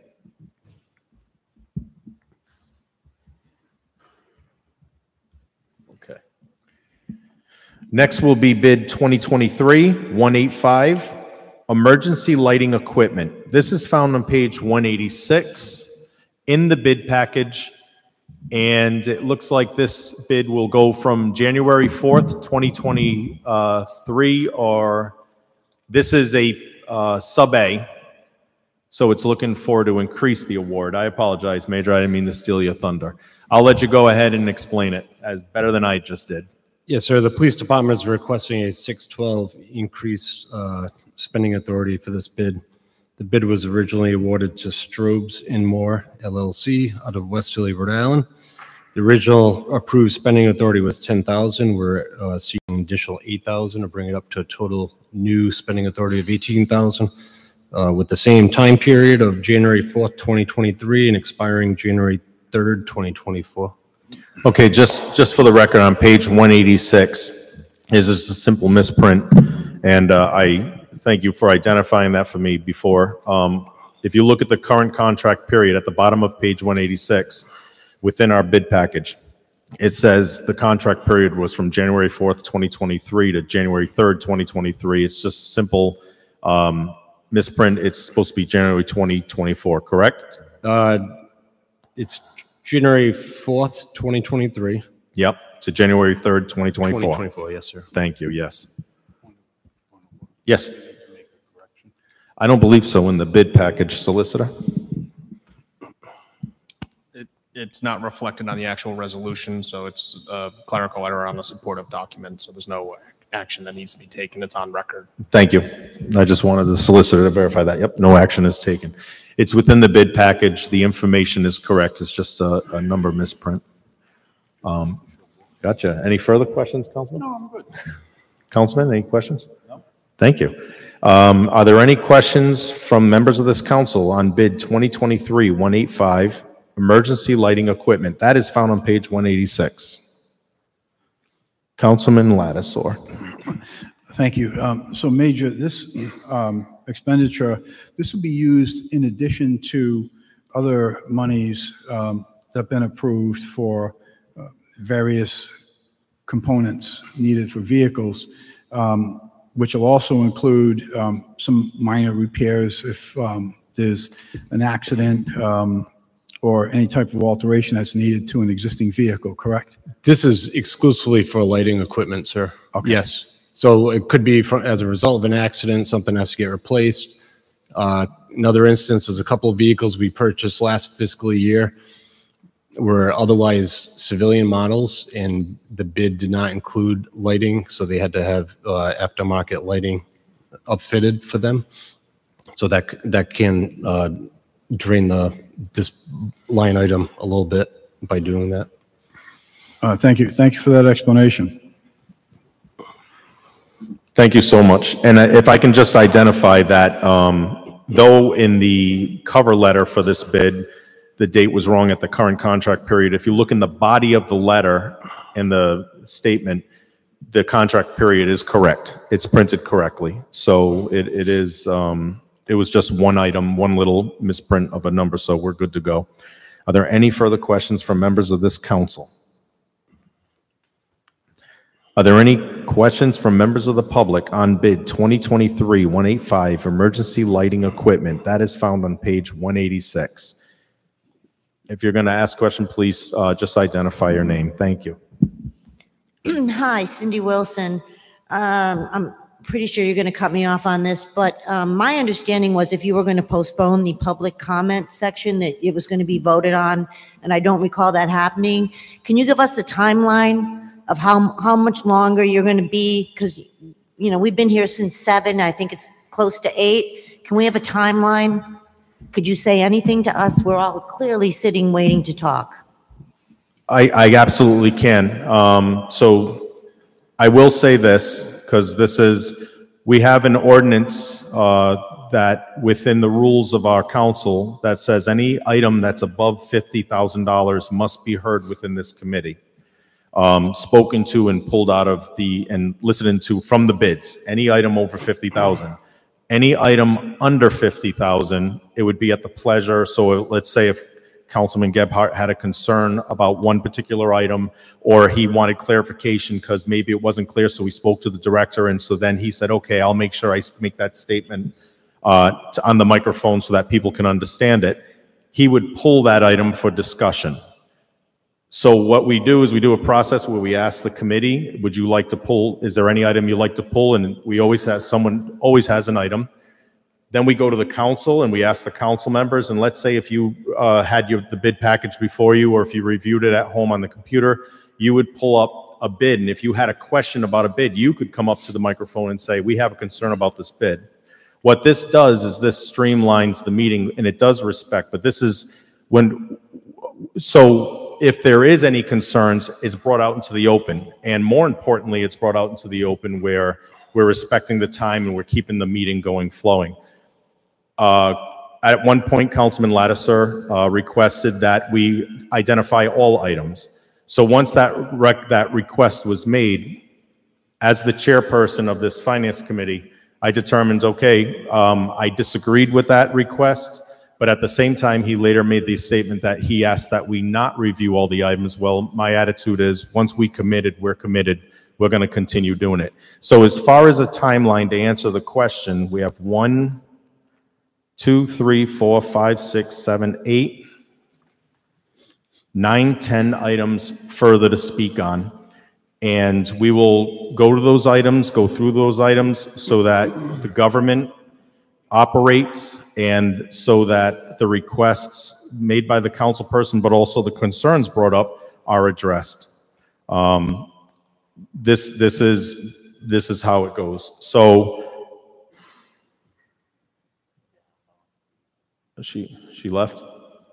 G: Okay. Next will be bid 2023-185, emergency lighting equipment. This is found on page 186 in the bid package. And it looks like this bid will go from January 4th, 2023, or this is a sub-A, so it's looking for to increase the award. I apologize, Major, I didn't mean to steal your thunder. I'll let you go ahead and explain it as better than I just did.
H: Yes, sir. The police department is requesting a 612 increase spending authority for this bid. The bid was originally awarded to Strobes and More LLC out of West Philly, Rhode Island. The original approved spending authority was $10,000. We're seeking an additional $8,000 to bring it up to a total new spending authority of $18,000 with the same time period of January 4th, 2023 and expiring January 3rd, 2024.
G: Okay, just for the record, on page 186 is just a simple misprint, and I thank you for identifying that for me before. If you look at the current contract period at the bottom of page 186, within our bid package, it says the contract period was from January 4th, 2023 to January 3rd, 2023. It's just a simple misprint. It's supposed to be January 2024, correct?
H: It's January 4th, 2023.
G: Yep, to January 3rd, 2024.
H: 2024, yes, sir.
G: Thank you, yes. Yes. I don't believe so in the bid package, solicitor.
N: It's not reflected on the actual resolution, so it's a clerical error on the supportive document, so there's no action that needs to be taken. It's on record.
G: Thank you. I just wanted the solicitor to verify that. Yep, no action is taken. It's within the bid package. The information is correct. It's just a number misprint. Gotcha. Any further questions, Councilman?
F: No, I'm good.
G: Councilman, any questions? No. Thank you. Are there any questions from members of this council on bid 2023-185, emergency lighting equipment? That is found on page 186. Councilman Lattisaw.
F: Thank you. So Major, this expenditure, this will be used in addition to other monies that have been approved for various components needed for vehicles, which will also include some minor repairs if there's an accident or any type of alteration that's needed to an existing vehicle, correct?
H: This is exclusively for lighting equipment, sir.
F: Okay.
H: Yes. So it could be as a result of an accident, something has to get replaced. Another instance is a couple of vehicles we purchased last fiscal year were otherwise civilian models, and the bid did not include lighting, so they had to have aftermarket lighting upfitted for them. So that can drain this line item a little bit by doing that.
F: Thank you. Thank you for that explanation.
G: Thank you so much. And if I can just identify that, though in the cover letter for this bid, the date was wrong at the current contract period. If you look in the body of the letter and the statement, the contract period is correct. It's printed correctly. So it is, it was just one item, one little misprint of a number, so we're good to go. Are there any further questions from members of this council? Are there any questions from members of the public on bid 2023-185, emergency lighting equipment? That is found on page 186. If you're going to ask a question, please just identify your name. Thank you.
O: Hi, Cindy Wilson. I'm pretty sure you're going to cut me off on this, but my understanding was if you were going to postpone the public comment section, that it was going to be voted on, and I don't recall that happening. Can you give us a timeline of how much longer you're going to be? Because, you know, we've been here since 7. I think it's close to 8. Can we have a timeline? Could you say anything to us? We're all clearly sitting waiting to talk.
G: I absolutely can. So I will say this, because we have an ordinance that within the rules of our council that says any item that's above $50,000 must be heard within this committee. Spoken to and pulled out of and listened to from the bids. Any item over 50,000. Any item under 50,000, it would be at the pleasure. So let's say if Councilman Gebhardt had a concern about one particular item, or he wanted clarification because maybe it wasn't clear, so he spoke to the director, and so then he said, okay, I'll make sure I make that statement on the microphone so that people can understand it. He would pull that item for discussion. So what we do is we do a process where we ask the committee, would you like to pull, is there any item you'd like to pull? And we always have, someone always has an item. Then we go to the council and we ask the council members, and let's say if you had the bid package before you, or if you reviewed it at home on the computer, you would pull up a bid. And if you had a question about a bid, you could come up to the microphone and say, we have a concern about this bid. What this does is this streamlines the meeting, and it does respect, but this is so if there is any concerns, it's brought out into the open. And more importantly, it's brought out into the open where we're respecting the time and we're keeping the meeting flowing. At one point, Councilman Lattiser requested that we identify all items. So once that request was made, as the chairperson of this finance committee, I determined, okay, I disagreed with that request, but at the same time, he later made the statement that he asked that we not review all the items. Well, my attitude is, once we committed, we're committed. We're going to continue doing it. So as far as a timeline to answer the question, we have 1, 2, 3, 4, 5, 6, 7, 8, 9, 10 items further to speak on. And we will go to those items, go through those items so that the government operates and so that the requests made by the council person, but also the concerns brought up, are addressed. This is how it goes. So she left?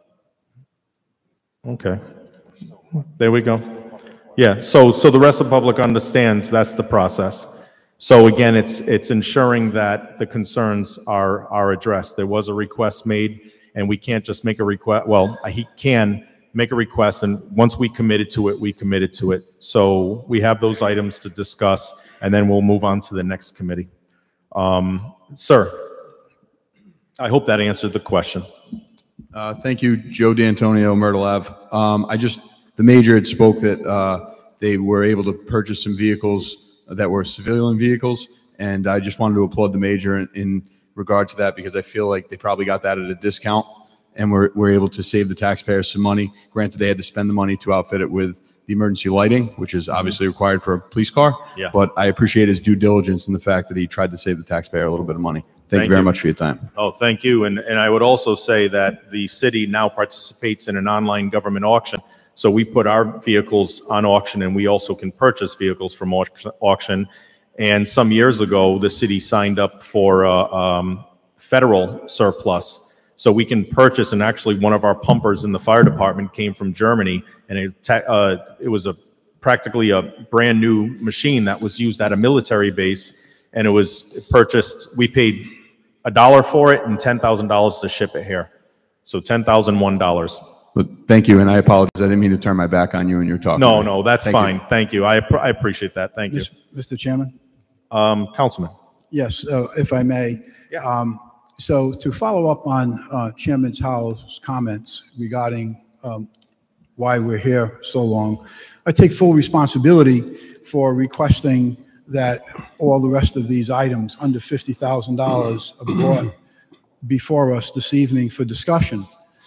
G: Okay. There we go. Yeah, so the rest of the public understands that's the process. So again, it's ensuring that the concerns are addressed. There was a request made, and we can't just make a request. Well, he can make a request, and once we committed to it, we committed to it. So we have those items to discuss, and then we'll move on to the next committee. Sir, I hope that answered the question.
K: Thank you, Joe D'Antonio, Myrtle Ave. The major had spoke that they were able to purchase some vehicles that were civilian vehicles, and I just wanted to applaud the major in regard to that, because I feel like they probably got that at a discount and were able to save the taxpayers some money. Granted, they had to spend the money to outfit it with the emergency lighting, which is obviously required for a police car.
G: Yeah.
K: But I appreciate his due diligence in the fact that he tried to save the taxpayer a little bit of money. Thank you very much for your time.
G: Oh, thank you. And I would also say that the city now participates in an online government auction. So we put our vehicles on auction, and we also can purchase vehicles from auction. And some years ago, the city signed up for federal surplus. So we can purchase, and actually one of our pumpers in the fire department came from Germany, and it was practically a brand new machine that was used at a military base, and it was purchased. We paid $1 for it and $10,000 to ship it here. So $10,001.
K: But thank you, and I apologize. I didn't mean to turn my back on you when you're talking.
G: No, that's fine. Thank you. I appreciate that. Thank you.
F: Mr. Chairman?
G: Councilman.
F: Yes, if I may. So to follow up on Chairman Howell's comments regarding why we're here so long, I take full responsibility for requesting that all the rest of these items under $50,000 are brought before us this evening for discussion.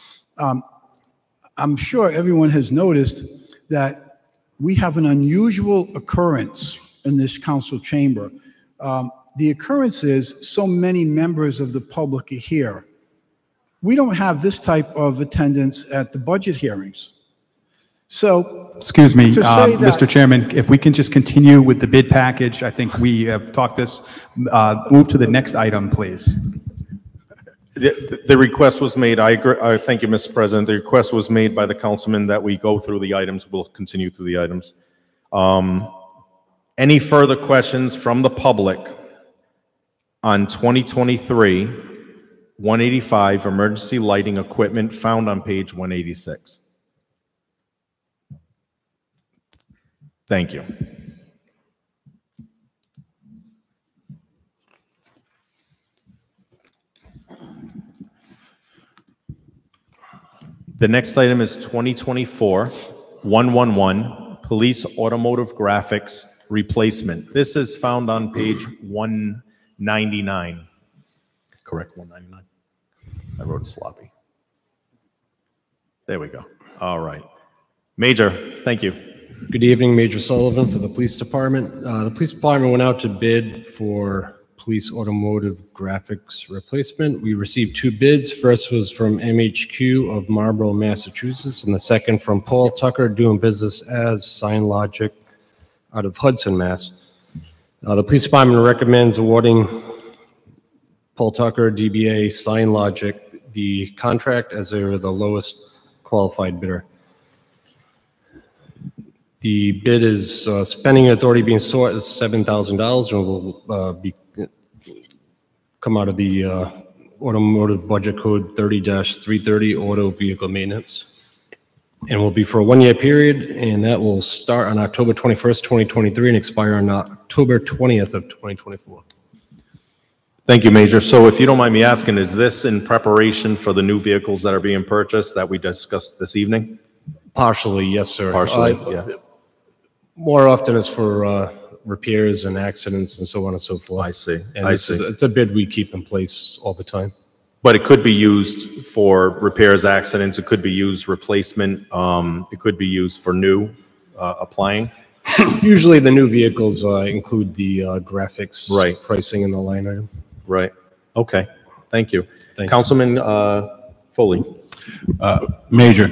F: I'm sure everyone has noticed that we have an unusual occurrence in this council chamber. The occurrence is so many members of the public are here. We don't have this type of attendance at the budget hearings. So,
A: excuse me,
F: to say that-
A: Mr. Chairman, if we can just continue with the bid package, I think we have talked this, move to the next item, please.
G: The request was made, I agree, thank you, Mr. President. The request was made by the councilman that we go through the items. We'll continue through the items. Any further questions from the public on 2023-185 emergency lighting equipment found on page 186? Thank you. The next item is 2024-111 police automotive graphics replacement. This is found on page 199. Correct, 199. I wrote sloppy. There we go. All right. Major, thank you.
H: Good evening, Major Sullivan for the Police Department. The Police Department went out to bid for police automotive graphics replacement. We received 2 bids. First was from MHQ of Marlborough, Massachusetts, and the second from Paul Tucker, doing business as Sign Logic out of Hudson, Mass. The Police Department recommends awarding Paul Tucker, DBA Sign Logic, the contract as they were the lowest qualified bidder. The bid is spending authority being sought is $7,000 and will come out of the automotive budget code 30-330 auto vehicle maintenance. and will be for a one-year period, and that will start on October 21st, 2023, and expire on October 20th of 2024.
G: Thank you, Major. So if you don't mind me asking, is this in preparation for the new vehicles that are being purchased that we discussed this evening?
H: Partially, yes, sir.
G: Partially, yeah.
H: More often it's for repairs and accidents and so on and so forth.
G: I see.
H: And
G: I see.
H: it's a bid we keep in place all the time.
G: But it could be used for repairs, accidents. It could be used replacement. It could be used for new applying.
H: Usually the new vehicles include the graphics,
G: Right.
H: pricing, and the line item.
G: Right. Okay. Thank you.
H: Thank you.
G: Councilman Foley.
P: Major.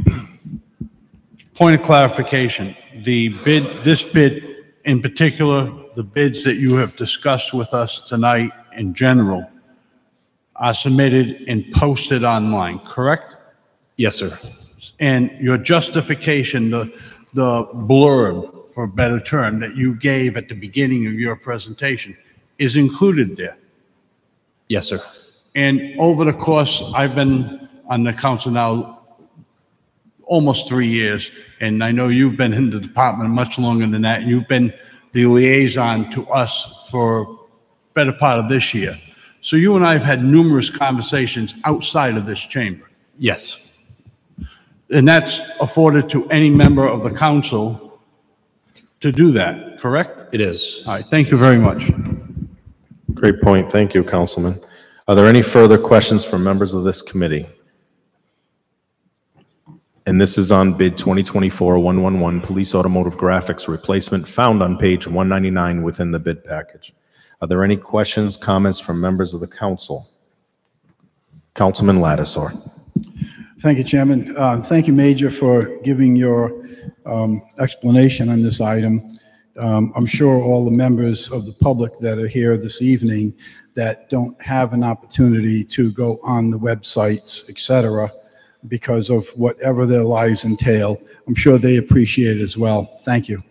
P: Point of clarification, this bid in particular, the bids that you have discussed with us tonight in general are submitted and posted online, correct?
H: Yes, sir.
P: And your justification, the blurb, for a better term, that you gave at the beginning of your presentation is included there.
H: Yes, sir.
P: And over the course, I've been on the council now almost 3 years, and I know you've been in the department much longer than that, and you've been the liaison to us for better part of this year. So you and I have had numerous conversations outside of this chamber.
H: Yes.
P: And that's afforded to any member of the council to do that, correct?
H: It is.
P: All right, thank you very much.
G: Great point. Thank you, Councilman. Are there any further questions from members of this committee? And this is on bid 2024-111, police automotive graphics replacement, found on page 199 within the bid package. Are there any questions, comments from members of the council? Councilman Lattisaw.
F: Thank you, Chairman. Thank you, Major, for giving your explanation on this item. I'm sure all the members of the public that are here this evening that don't have an opportunity to go on the websites, et cetera, because of whatever their lives entail, I'm sure they appreciate it as well. Thank you.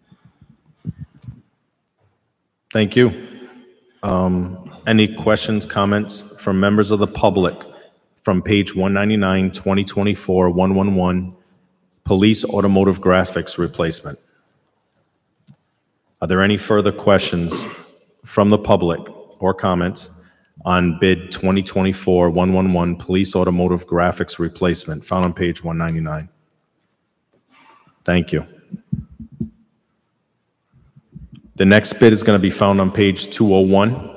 G: Thank you. Any questions, comments from members of the public from page 199, 2024-111, police automotive graphics replacement? Are there any further questions from the public or comments on bid 2024-111, police automotive graphics replacement, found on page 199? Thank you. The next bid is going to be found on page 201.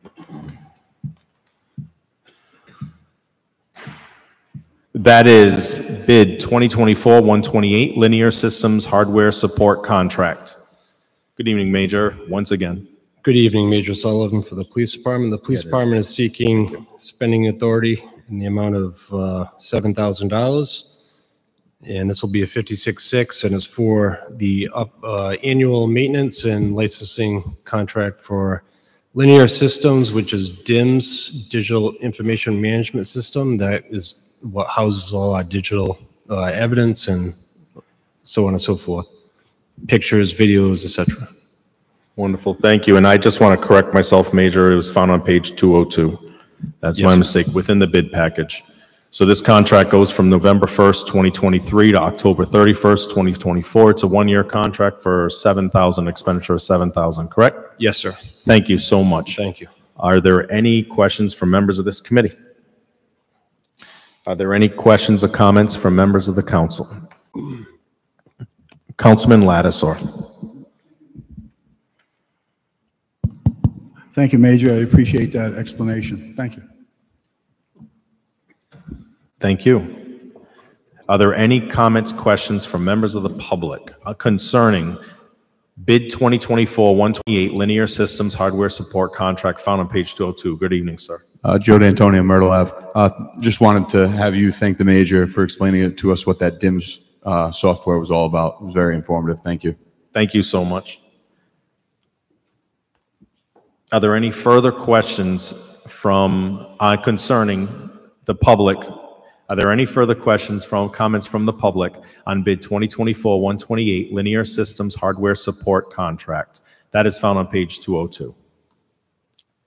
G: That is bid 2024-128, Linear Systems Hardware Support Contract. Good evening, Major, once again.
H: Good evening, Major Sullivan for the Police Department. The Police Department is seeking spending authority in the amount of $7,000. And this will be a 56-6, and it's for the annual maintenance and licensing contract for Linear Systems, which is DIMS, Digital Information Management System. That is what houses all our digital evidence and so on and so forth. Pictures, videos, etc.
G: Wonderful, thank you. And I just want to correct myself, Major. It was found on page 202. That's my mistake, within the bid package. So this contract goes from November 1st, 2023 to October 31st, 2024. It's a one-year contract for $7,000, expenditure of $7,000, correct?
H: Yes, sir.
G: Thank you so much.
H: Thank you.
G: Are there any questions from members of this committee? Are there any questions or comments from members of the council? Councilman Lattisaw.
F: Thank you, Major. I appreciate that explanation. Thank you.
G: Thank you. Are there any comments, questions from members of the public concerning bid 2024-128 Linear Systems Hardware Support Contract found on page 202? Good evening, sir.
K: Joe D'Antonio, Myrtle Ave. Just wanted to have you thank the Major for explaining it to us what that DIMS software was all about. It was very informative. Thank you.
G: Thank you so much. Are there any further questions from concerning the public? Are there any further questions from comments from the public on bid 2024-128 Linear Systems Hardware Support Contract? That is found on page 202.